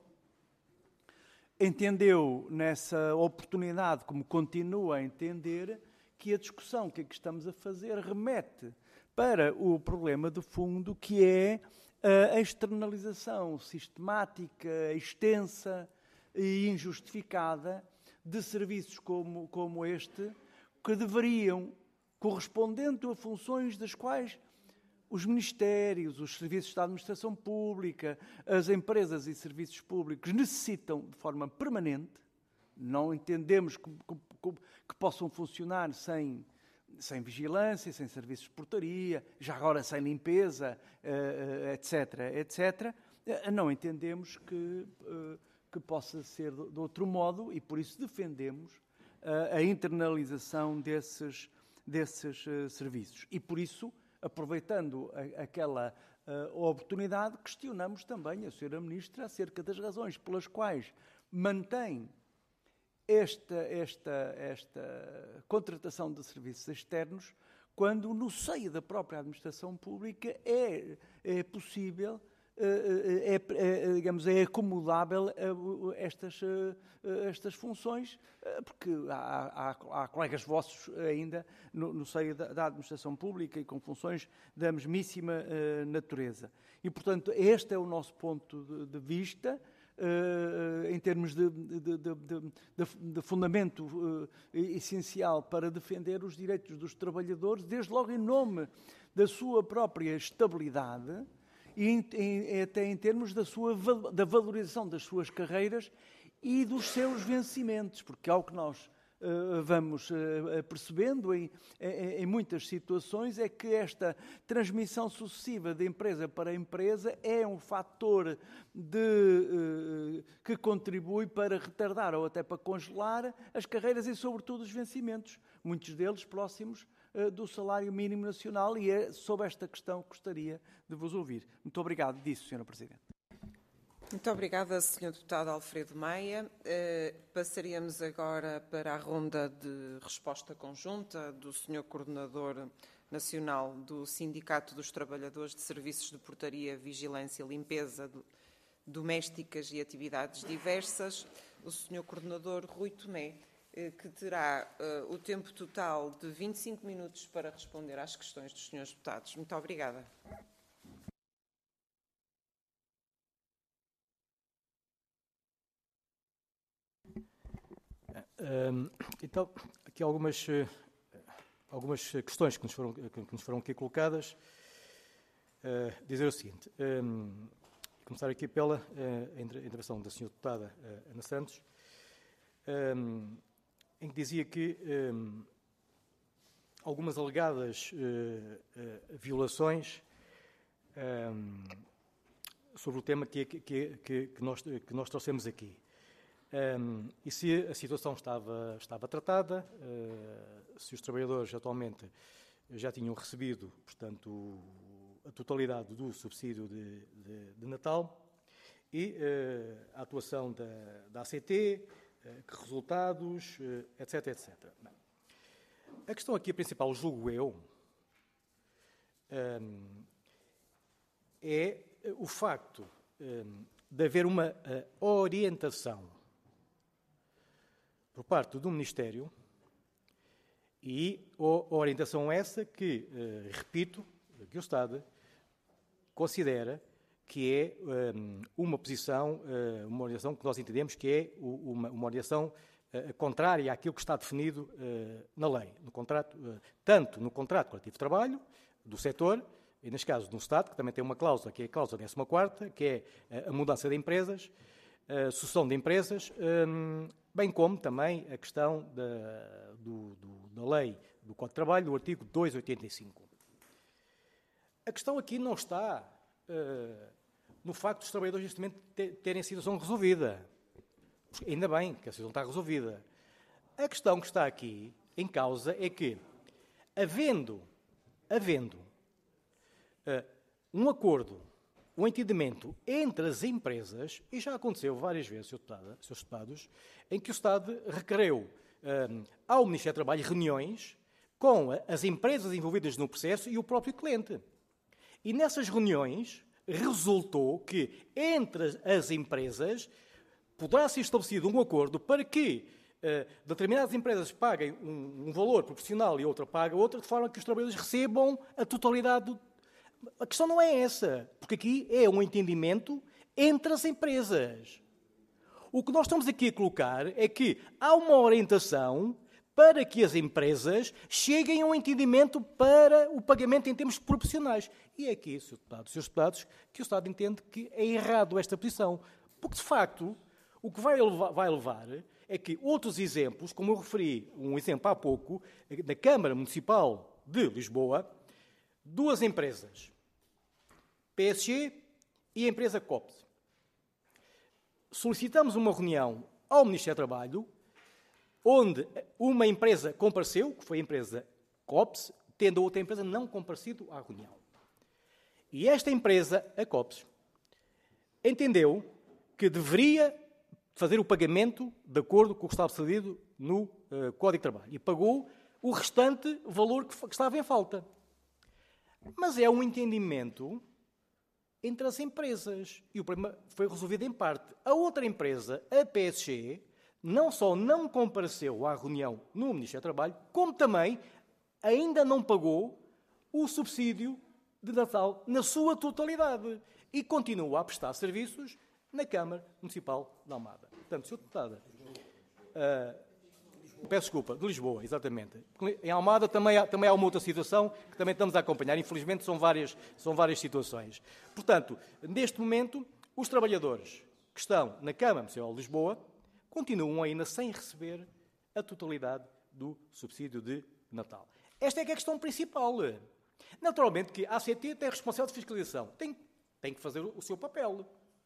Entendeu nessa oportunidade, como continua a entender, que a discussão que aqui estamos a fazer remete para o problema de fundo, que é a externalização sistemática, extensa e injustificada de serviços como, como este, que deveriam, correspondendo a funções das quais os ministérios, os serviços da administração pública, as empresas e serviços públicos necessitam de forma permanente, não entendemos que, que, que possam funcionar sem, sem vigilância, sem serviços de portaria, já agora sem limpeza, etc, etcétera, não entendemos que... que possa ser de outro modo e, por isso, defendemos uh, a internalização desses, desses uh, serviços. E, por isso, aproveitando a, aquela uh, oportunidade, questionamos também a senhora Ministra acerca das razões pelas quais mantém esta, esta, esta contratação de serviços externos, quando no seio da própria administração pública é, é possível, é, é, digamos, é acomodável estas, estas funções, porque há, há, há colegas vossos ainda no, no seio da, da administração pública e com funções da mesmíssima natureza. E, portanto, este é o nosso ponto de, de vista. Uh, em termos de, de, de, de, de fundamento uh, essencial para defender os direitos dos trabalhadores, desde logo em nome da sua própria estabilidade e em, em, até em termos da, sua, da valorização das suas carreiras e dos seus vencimentos, porque é o que nós uh, vamos uh, percebendo em, em, em muitas situações, é que esta transmissão sucessiva de empresa para empresa é um fator de, uh, que contribui para retardar ou até para congelar as carreiras e, sobretudo, os vencimentos, muitos deles próximos uh, do salário mínimo nacional, e é sobre esta questão que gostaria de vos ouvir. Muito obrigado disso, senhora Presidente. Muito obrigada, senhor Deputado Alfredo Maia. Uh, passaríamos agora para a ronda de resposta conjunta do senhor Coordenador Nacional do Sindicato dos Trabalhadores de Serviços de Portaria, Vigilância, Limpeza do, Domésticas e Atividades Diversas, o senhor Coordenador Rui Tomé, uh, que terá uh, o tempo total de vinte e cinco minutos para responder às questões dos senhores deputados. Muito obrigada. Então, aqui algumas, algumas questões que nos foram, que nos foram aqui colocadas. Uh, dizer o seguinte, um, começar aqui pela uh, intervenção da senhora Deputada uh, Ana Santos, um, em que dizia que um, algumas alegadas uh, uh, violações um, sobre o tema que, que, que, que, nós, que nós trouxemos aqui. Um, e se a situação estava, estava tratada, uh, se os trabalhadores atualmente já tinham recebido, portanto, a totalidade do subsídio de, de, de Natal e uh, a atuação da, da A C T, uh, que resultados, uh, etc, etcétera. Bem, a questão aqui principal, julgo eu, um, é o facto um, de haver uma uh, orientação por parte do Ministério, e a orientação essa que, eh, repito, que o Estado considera que é um, uma posição, uh, uma orientação que nós entendemos que é uma, uma orientação uh, contrária àquilo que está definido uh, na lei, no contrato, uh, tanto no contrato coletivo de trabalho do setor, e neste caso no Estado, que também tem uma cláusula, que é a cláusula décima quarta, que é uh, a mudança de empresas, a sucessão de empresas, um, bem como também a questão da, do, do, da lei do Código de Trabalho, do artigo duzentos e oitenta e cinco. A questão aqui não está uh, no facto dos trabalhadores neste momento terem a situação resolvida. Ainda bem que a situação está resolvida. A questão que está aqui em causa é que, havendo, havendo uh, um acordo, um entendimento entre as empresas, e já aconteceu várias vezes, senhor Deputado, senhores Deputados, em que o Estado requereu um, ao Ministério do Trabalho reuniões com as empresas envolvidas no processo e o próprio cliente. E nessas reuniões resultou que entre as empresas poderá ser estabelecido um acordo para que uh, determinadas empresas paguem um, um valor proporcional e outra paga outra, de forma que os trabalhadores recebam a totalidade do... A questão não é essa, porque aqui é um entendimento entre as empresas. O que nós estamos aqui a colocar é que há uma orientação para que as empresas cheguem a um entendimento para o pagamento em termos proporcionais. E é aqui, senhor Deputado, senhores Deputados, que o Estado entende que é errado esta posição. Porque, de facto, o que vai levar, vai levar é que outros exemplos, como eu referi um exemplo há pouco, da Câmara Municipal de Lisboa, duas empresas, P S G e a empresa C O P S. Solicitamos uma reunião ao Ministério do Trabalho, onde uma empresa compareceu, que foi a empresa C COPS, tendo a outra empresa não comparecido à reunião. E esta empresa, a COPS, entendeu que deveria fazer o pagamento de acordo com o que estava estabelecido no uh, Código de Trabalho e pagou o restante valor que, que estava em falta. Mas é um entendimento entre as empresas e o problema foi resolvido em parte. A outra empresa, a P S G, não só não compareceu à reunião no Ministério do Trabalho, como também ainda não pagou o subsídio de Natal na sua totalidade e continua a prestar serviços na Câmara Municipal de Almada. Portanto, senhor Deputada, uh, peço desculpa, de Lisboa, exatamente. Em Almada também há, também há uma outra situação que também estamos a acompanhar. Infelizmente, são várias, são várias situações. Portanto, neste momento, os trabalhadores que estão na Câmara Municipal de Lisboa continuam ainda sem receber a totalidade do subsídio de Natal. Esta é que é a questão principal. Naturalmente que a ACT tem a responsabilidade de fiscalização. Tem, tem que fazer o seu papel.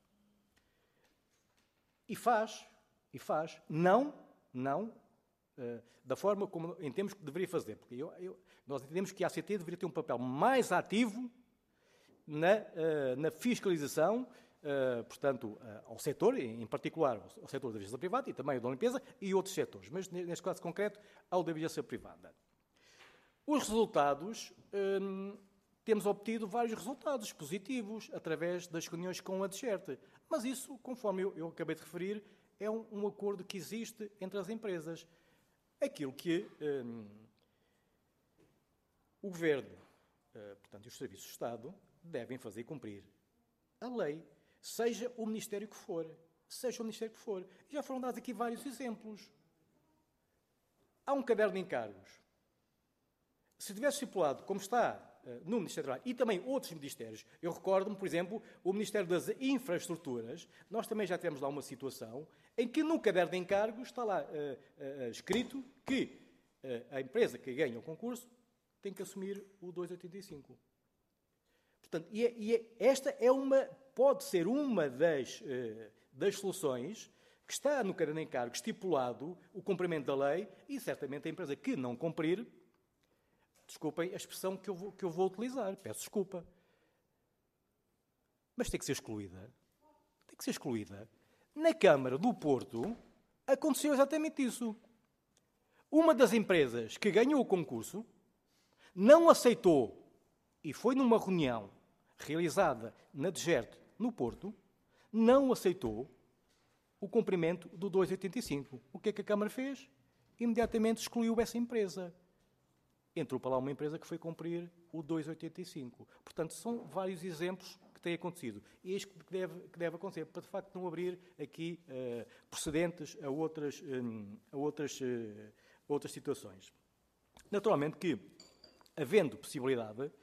E faz, e faz, não, não, uh, da forma como entendemos que deveria fazer. Porque eu, eu, nós entendemos que a ACT deveria ter um papel mais ativo na, uh, na fiscalização, uh, portanto, uh, ao setor, em particular ao setor da vigilância privada e também ao da limpeza e outros setores, mas neste caso concreto ao da vigilância privada. Os resultados, um, temos obtido vários resultados positivos através das reuniões com a DGERT. Mas isso, conforme eu, eu acabei de referir, é um, um acordo que existe entre as empresas. Aquilo que um, o Governo, uh, portanto, e os Serviços de Estado, devem fazer cumprir a lei, seja o Ministério que for, seja o Ministério que for. Já foram dados aqui vários exemplos. Há um caderno de encargos. Se tivesse estipulado, como está uh, no Ministério do Trabalho, e também outros ministérios, eu recordo-me, por exemplo, o Ministério das Infraestruturas, nós também já temos lá uma situação em que no caderno de encargos está lá uh, uh, escrito que uh, a empresa que ganha o concurso tem que assumir o duzentos e oitenta e cinco. Portanto, e, é, e é, esta é uma, pode ser uma das, uh, das soluções que está no caderno de encargos estipulado o cumprimento da lei e certamente a empresa que não cumprir, desculpem a expressão que eu, vou, que eu vou utilizar, peço desculpa. Mas tem que ser excluída. Tem que ser excluída. Na Câmara do Porto aconteceu exatamente isso. Uma das empresas que ganhou o concurso não aceitou, e foi numa reunião realizada na DGERT, no Porto, não aceitou o cumprimento do duzentos e oitenta e cinco. O que é que a Câmara fez? Imediatamente excluiu essa empresa. Entrou para lá uma empresa que foi cumprir o duzentos e oitenta e cinco. Portanto, são vários exemplos que têm acontecido. E é isto que deve, que deve acontecer, para de facto não abrir aqui uh, precedentes a outras, um, a outras, uh, outras situações. Naturalmente que, havendo possibilidade uh,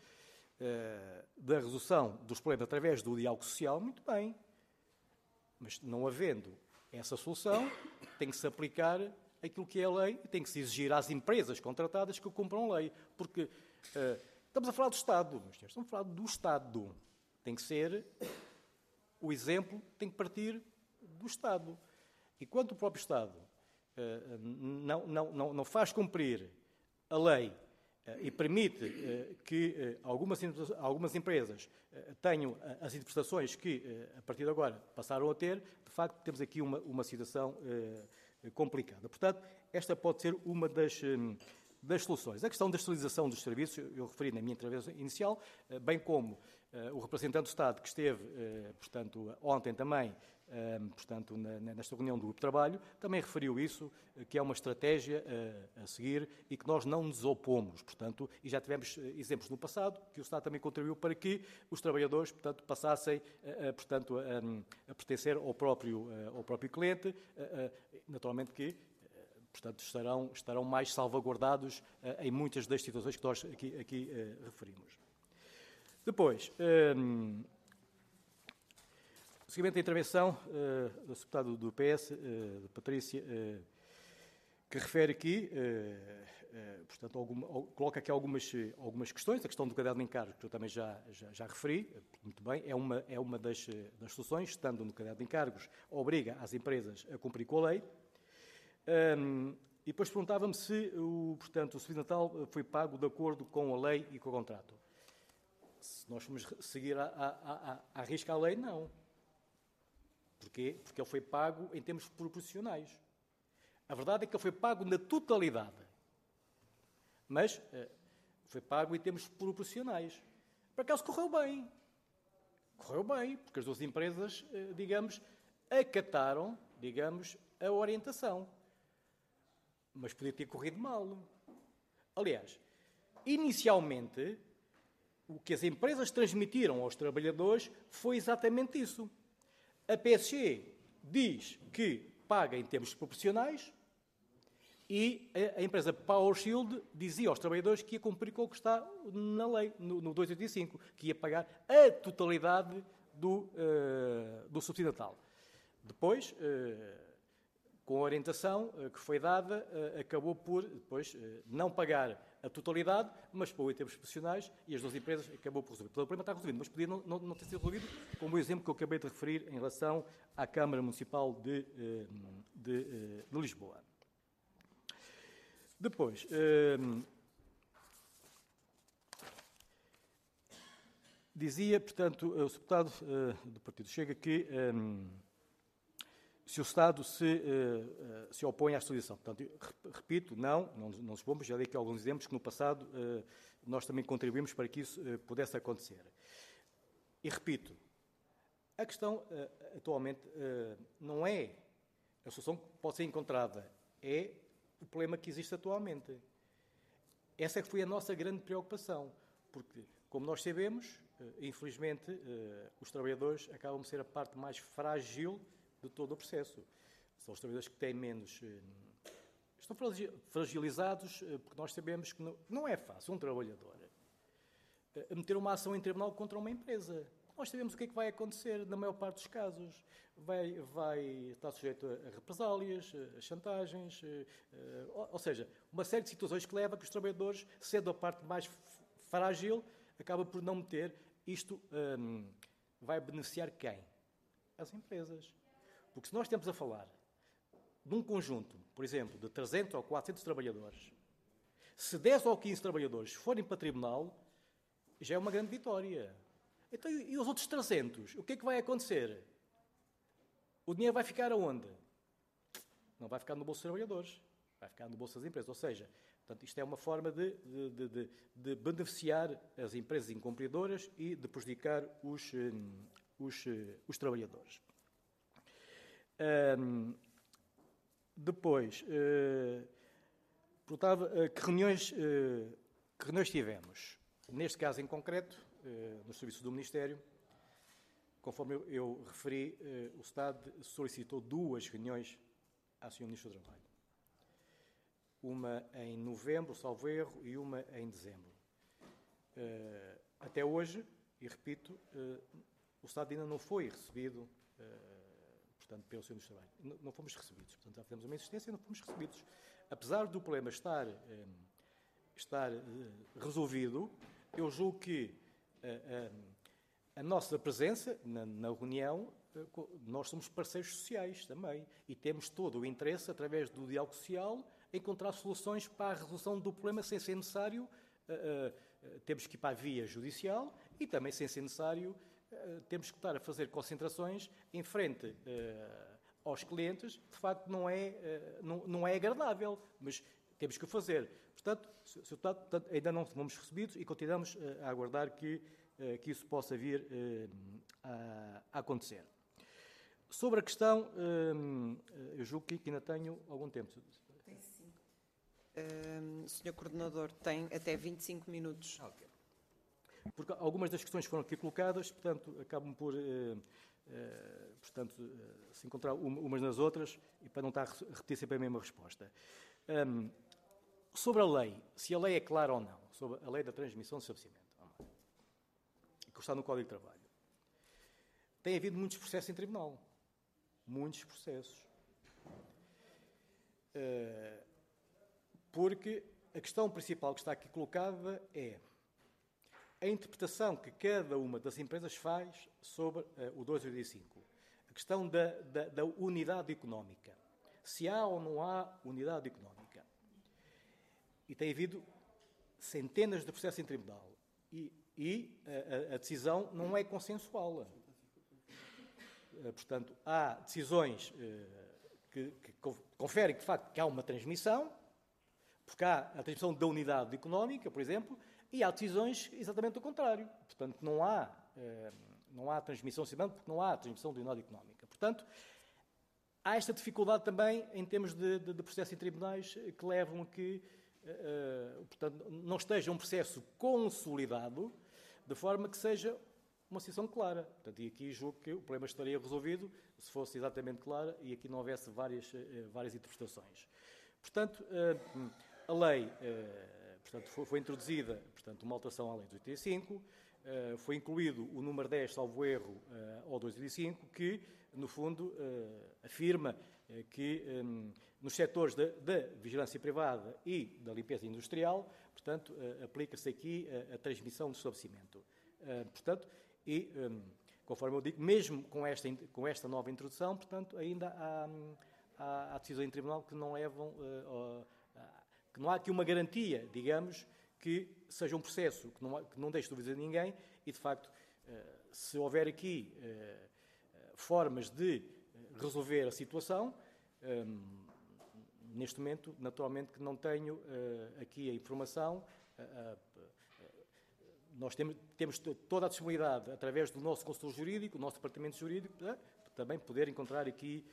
da resolução dos problemas através do diálogo social, muito bem. Mas não havendo essa solução, tem que se aplicar aquilo que é a lei e tem que se exigir às empresas contratadas que cumpram a lei. Porque uh, estamos a falar do Estado, estamos a falar do Estado. Tem que ser, o exemplo tem que partir do Estado. E quando o próprio Estado uh, não, não, não, não faz cumprir a lei uh, e permite uh, que uh, algumas, algumas empresas uh, tenham uh, as interpretações que, uh, a partir de agora, passaram a ter, de facto, temos aqui uma, uma situação uh, complicada. Portanto, esta pode ser uma das, das soluções. A questão da estabilização dos serviços, eu referi na minha intervenção inicial, bem como uh, o representante do Estado que esteve, uh, portanto, ontem também, uh, portanto, na, nesta reunião do Grupo de Trabalho, também referiu isso, uh, que é uma estratégia uh, a seguir e que nós não nos opomos, portanto, e já tivemos uh, exemplos no passado, que o Estado também contribuiu para que os trabalhadores, portanto, passassem, uh, uh, portanto, a, a pertencer ao próprio, uh, ao próprio cliente, uh, uh, naturalmente que, portanto, estarão, estarão mais salvaguardados uh, em muitas das situações que nós aqui, aqui uh, referimos. Depois, um, seguimento da intervenção uh, do deputado do P S, uh, de Patrícia, uh, que refere aqui, uh, uh, portanto, alguma, coloca aqui algumas, algumas questões, a questão do caderno de encargos, que eu também já, já, já referi, muito bem, é uma, é uma das, das soluções, estando no caderno de encargos, obriga as empresas a cumprir com a lei. Um, E depois perguntava-me se o, portanto, o Serviço Natal foi pago de acordo com a lei e com o contrato. Se nós formos seguir a, a, a, a risca a lei, não. Porquê? Porque ele foi pago em termos proporcionais. A verdade é que ele foi pago na totalidade. Mas uh, foi pago em termos proporcionais. Por acaso correu bem. Correu bem, porque as duas empresas, uh, digamos, acataram, digamos, a orientação. Mas podia ter corrido mal. Aliás, inicialmente, o que as empresas transmitiram aos trabalhadores foi exatamente isso. A P S G diz que paga em termos proporcionais e a empresa PowerShield dizia aos trabalhadores que ia cumprir com o que está na lei, no, no duzentos e oitenta e cinco, que ia pagar a totalidade do, uh, do subsídio natal. Depois, uh, com a orientação uh, que foi dada, uh, acabou por depois uh, não pagar a totalidade, mas pôs em termos profissionais e as duas empresas acabou por resolver. Portanto, o problema está resolvido, mas podia não, não, não ter sido resolvido, como o exemplo que eu acabei de referir em relação à Câmara Municipal de, uh, de, uh, de Lisboa. Depois, uh, dizia, portanto, o deputado uh, do Partido Chega que um, se o Estado se, uh, se opõe à extradição. Portanto, repito, não, não, não nos expomos, já dei aqui alguns exemplos que no passado uh, nós também contribuímos para que isso uh, pudesse acontecer. E repito, a questão uh, atualmente uh, não é a solução que pode ser encontrada, é o problema que existe atualmente. Essa é que foi a nossa grande preocupação, porque, como nós sabemos, uh, infelizmente, uh, os trabalhadores acabam de ser a parte mais frágil de todo o processo. São os trabalhadores que têm menos... Estão fragilizados, porque nós sabemos que não, não é fácil um trabalhador meter uma ação em tribunal contra uma empresa. Nós sabemos o que é que vai acontecer na maior parte dos casos. Vai, vai estar sujeito a represálias, a chantagens, ou seja, uma série de situações que leva a que os trabalhadores, sendo a parte mais frágil, acabam por não meter. Isto hum, vai beneficiar quem? As empresas. Porque se nós estamos a falar de um conjunto, por exemplo, de trezentos ou quatrocentos trabalhadores, se dez ou quinze trabalhadores forem para tribunal, já é uma grande vitória. Então, e os outros trezentos? O que é que vai acontecer? O dinheiro vai ficar aonde? Não vai ficar no bolso dos trabalhadores, vai ficar no bolso das empresas. Ou seja, portanto, isto é uma forma de, de, de, de beneficiar as empresas incumpridoras e de prejudicar os, os, os trabalhadores. Um, depois, uh, perguntava uh, que, reuniões, uh, que reuniões tivemos. Neste caso em concreto, uh, nos serviços do Ministério, conforme eu, eu referi, uh, o Estado solicitou duas reuniões à senhora Ministra do Trabalho. Uma em novembro, salvo erro, e uma em dezembro. Uh, até hoje, e repito, uh, o Estado ainda não foi recebido uh, portanto, pelo senhor Ministro do Trabalho. Não, não fomos recebidos. Portanto, já fizemos uma insistência e não fomos recebidos. Apesar do problema estar, eh, estar eh, resolvido, eu julgo que eh, eh, a nossa presença na, na reunião, eh, nós somos parceiros sociais também e temos todo o interesse, através do diálogo social, encontrar soluções para a resolução do problema sem ser necessário, eh, eh, temos que ir para a via judicial e também sem ser necessário temos que estar a fazer concentrações em frente uh, aos clientes. De facto, não é, uh, não, não é agradável, mas temos que o fazer. Portanto, se, se, portanto, ainda não fomos recebidos e continuamos uh, a aguardar que, uh, que isso possa vir uh, a, a acontecer. Sobre a questão, uh, eu julgo que ainda tenho algum tempo. Tem sim. Uh, senhor Coordenador, tem até vinte e cinco minutos. Ok. Porque algumas das questões foram aqui colocadas, portanto, acabam por eh, eh, portanto, eh, se encontrar umas nas outras e para não estar a repetir sempre a mesma resposta. Um, sobre a lei, se a lei é clara ou não, sobre a lei da transmissão de estabelecimento, que está no Código de Trabalho, tem havido muitos processos em tribunal. Muitos processos. Uh, porque a questão principal que está aqui colocada é a interpretação que cada uma das empresas faz sobre uh, o duzentos e oitenta e cinco. A questão da, da, da unidade económica. Se há ou não há unidade económica. e tem havido centenas de processos em tribunal. E, e a, a decisão não é consensual. Portanto, há decisões que, que conferem que, de facto, que há uma transmissão, porque há a transmissão da unidade económica, por exemplo, e há decisões exatamente o contrário. Portanto, não há, não há transmissão simultânea, porque não há transmissão da unidade económica. Portanto, há esta dificuldade também em termos de, de, de processos em tribunais que levam a que uh, portanto, não esteja um processo consolidado de forma que seja uma situação clara. Portanto, e aqui julgo que o problema estaria resolvido se fosse exatamente clara e aqui não houvesse várias, uh, várias interpretações. Portanto, uh, a lei uh, portanto, foi, foi introduzida portanto, uma alteração à lei de oitenta e cinco, uh, foi incluído o número dez, salvo erro, uh, ao dois mil e cinco, que no fundo, uh, afirma uh, que um, nos setores da, da vigilância privada e da limpeza industrial, portanto, uh, aplica-se aqui a, a transmissão do estabelecimento. Uh, portanto, e, um, conforme eu digo, mesmo com esta, com esta nova introdução, portanto, ainda há, há, há decisões em tribunal que não levam, uh, uh, que não há aqui uma garantia, digamos, que seja um processo que não, que não deixe dúvidas a ninguém e, de facto, uh, se houver aqui uh, formas de resolver a situação. Um, neste momento, naturalmente, que não tenho uh, aqui a informação. Uh, uh, nós temos, temos toda a disponibilidade, através do nosso consultor jurídico, o nosso departamento jurídico, uh, também poder encontrar aqui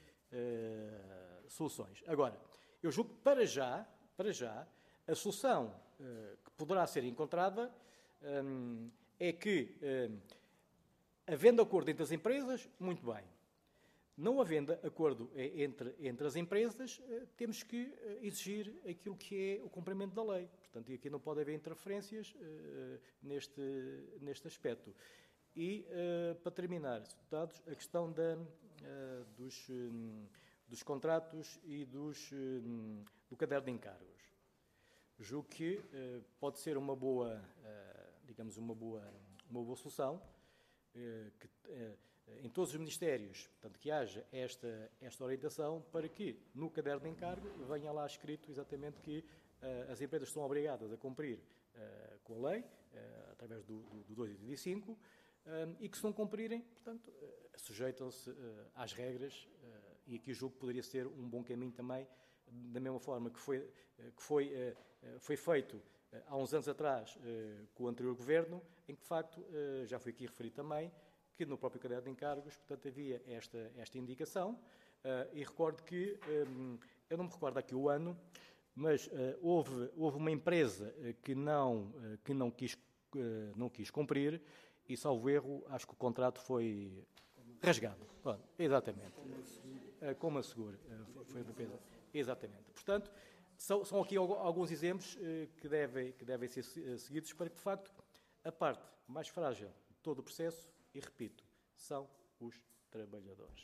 uh, soluções. Agora, eu julgo que, para já, para já a solução uh, que poderá ser encontrada um, é que um, havendo acordo entre as empresas, muito bem. Não havendo acordo entre, entre as empresas, temos que exigir aquilo que é o cumprimento da lei. Portanto, e aqui não pode haver interferências uh, neste, neste aspecto. E, uh, para terminar, deputados, a questão da, uh, dos, um, dos contratos e dos, um, do caderno de encargos. Julgo que uh, pode ser uma boa, uh, digamos, uma boa, uma boa solução, que em todos os ministérios, portanto, que haja esta, esta orientação para que no caderno de encargo venha lá escrito exatamente que uh, as empresas são obrigadas a cumprir uh, com a lei, uh, através do, do, do dois mil e vinte e cinco, um, e que se não cumprirem, portanto, uh, sujeitam-se uh, às regras, uh, e aqui julgo que poderia ser um bom caminho também, da mesma forma que foi, uh, que foi, uh, foi feito há uns anos atrás, eh, com o anterior governo, em que, de facto, eh, já foi aqui referido também, que no próprio caderno de encargos, portanto, havia esta, esta indicação, eh, e recordo que, eh, eu não me recordo aqui o ano, mas eh, houve, houve uma empresa eh, que, não, eh, que não, quis, eh, não quis cumprir, e, salvo erro, acho que o contrato foi rasgado. Bom, exatamente. Eh, como a segura, eh, foi uma empresa. Exatamente. Portanto, São, são aqui alguns exemplos uh, que, devem, que devem ser seguidos para que, de facto, a parte mais frágil de todo o processo, e repito, são os trabalhadores.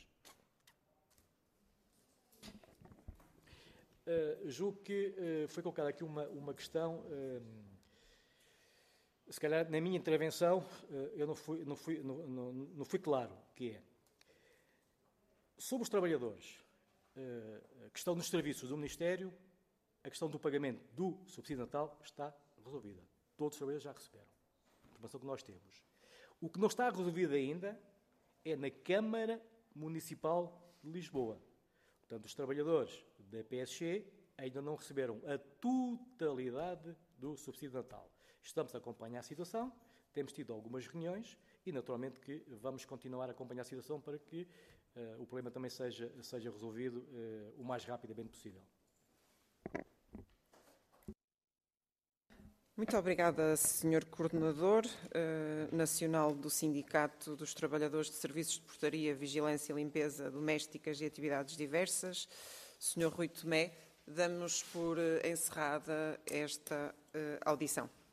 Uh, julgo que uh, foi colocada aqui uma, uma questão, uh, se calhar na minha intervenção uh, eu não fui, não, fui, não, não, não fui claro, que é, sobre os trabalhadores uh, que estão nos serviços do Ministério, a questão do pagamento do subsídio de Natal está resolvida. Todos os trabalhadores já receberam. A informação que nós temos. O que não está resolvido ainda é na Câmara Municipal de Lisboa. Portanto, os trabalhadores da P S G ainda não receberam a totalidade do subsídio de Natal. Estamos a acompanhar a situação, temos tido algumas reuniões e, naturalmente, que vamos continuar a acompanhar a situação para que uh, o problema também seja, seja resolvido uh, o mais rapidamente possível. Muito obrigada, senhor Coordenador uh, Nacional do Sindicato dos Trabalhadores de Serviços de Portaria, Vigilância e Limpeza Domésticas e Atividades Diversas, senhor Rui Tomé. Damos por uh, encerrada esta uh, audição.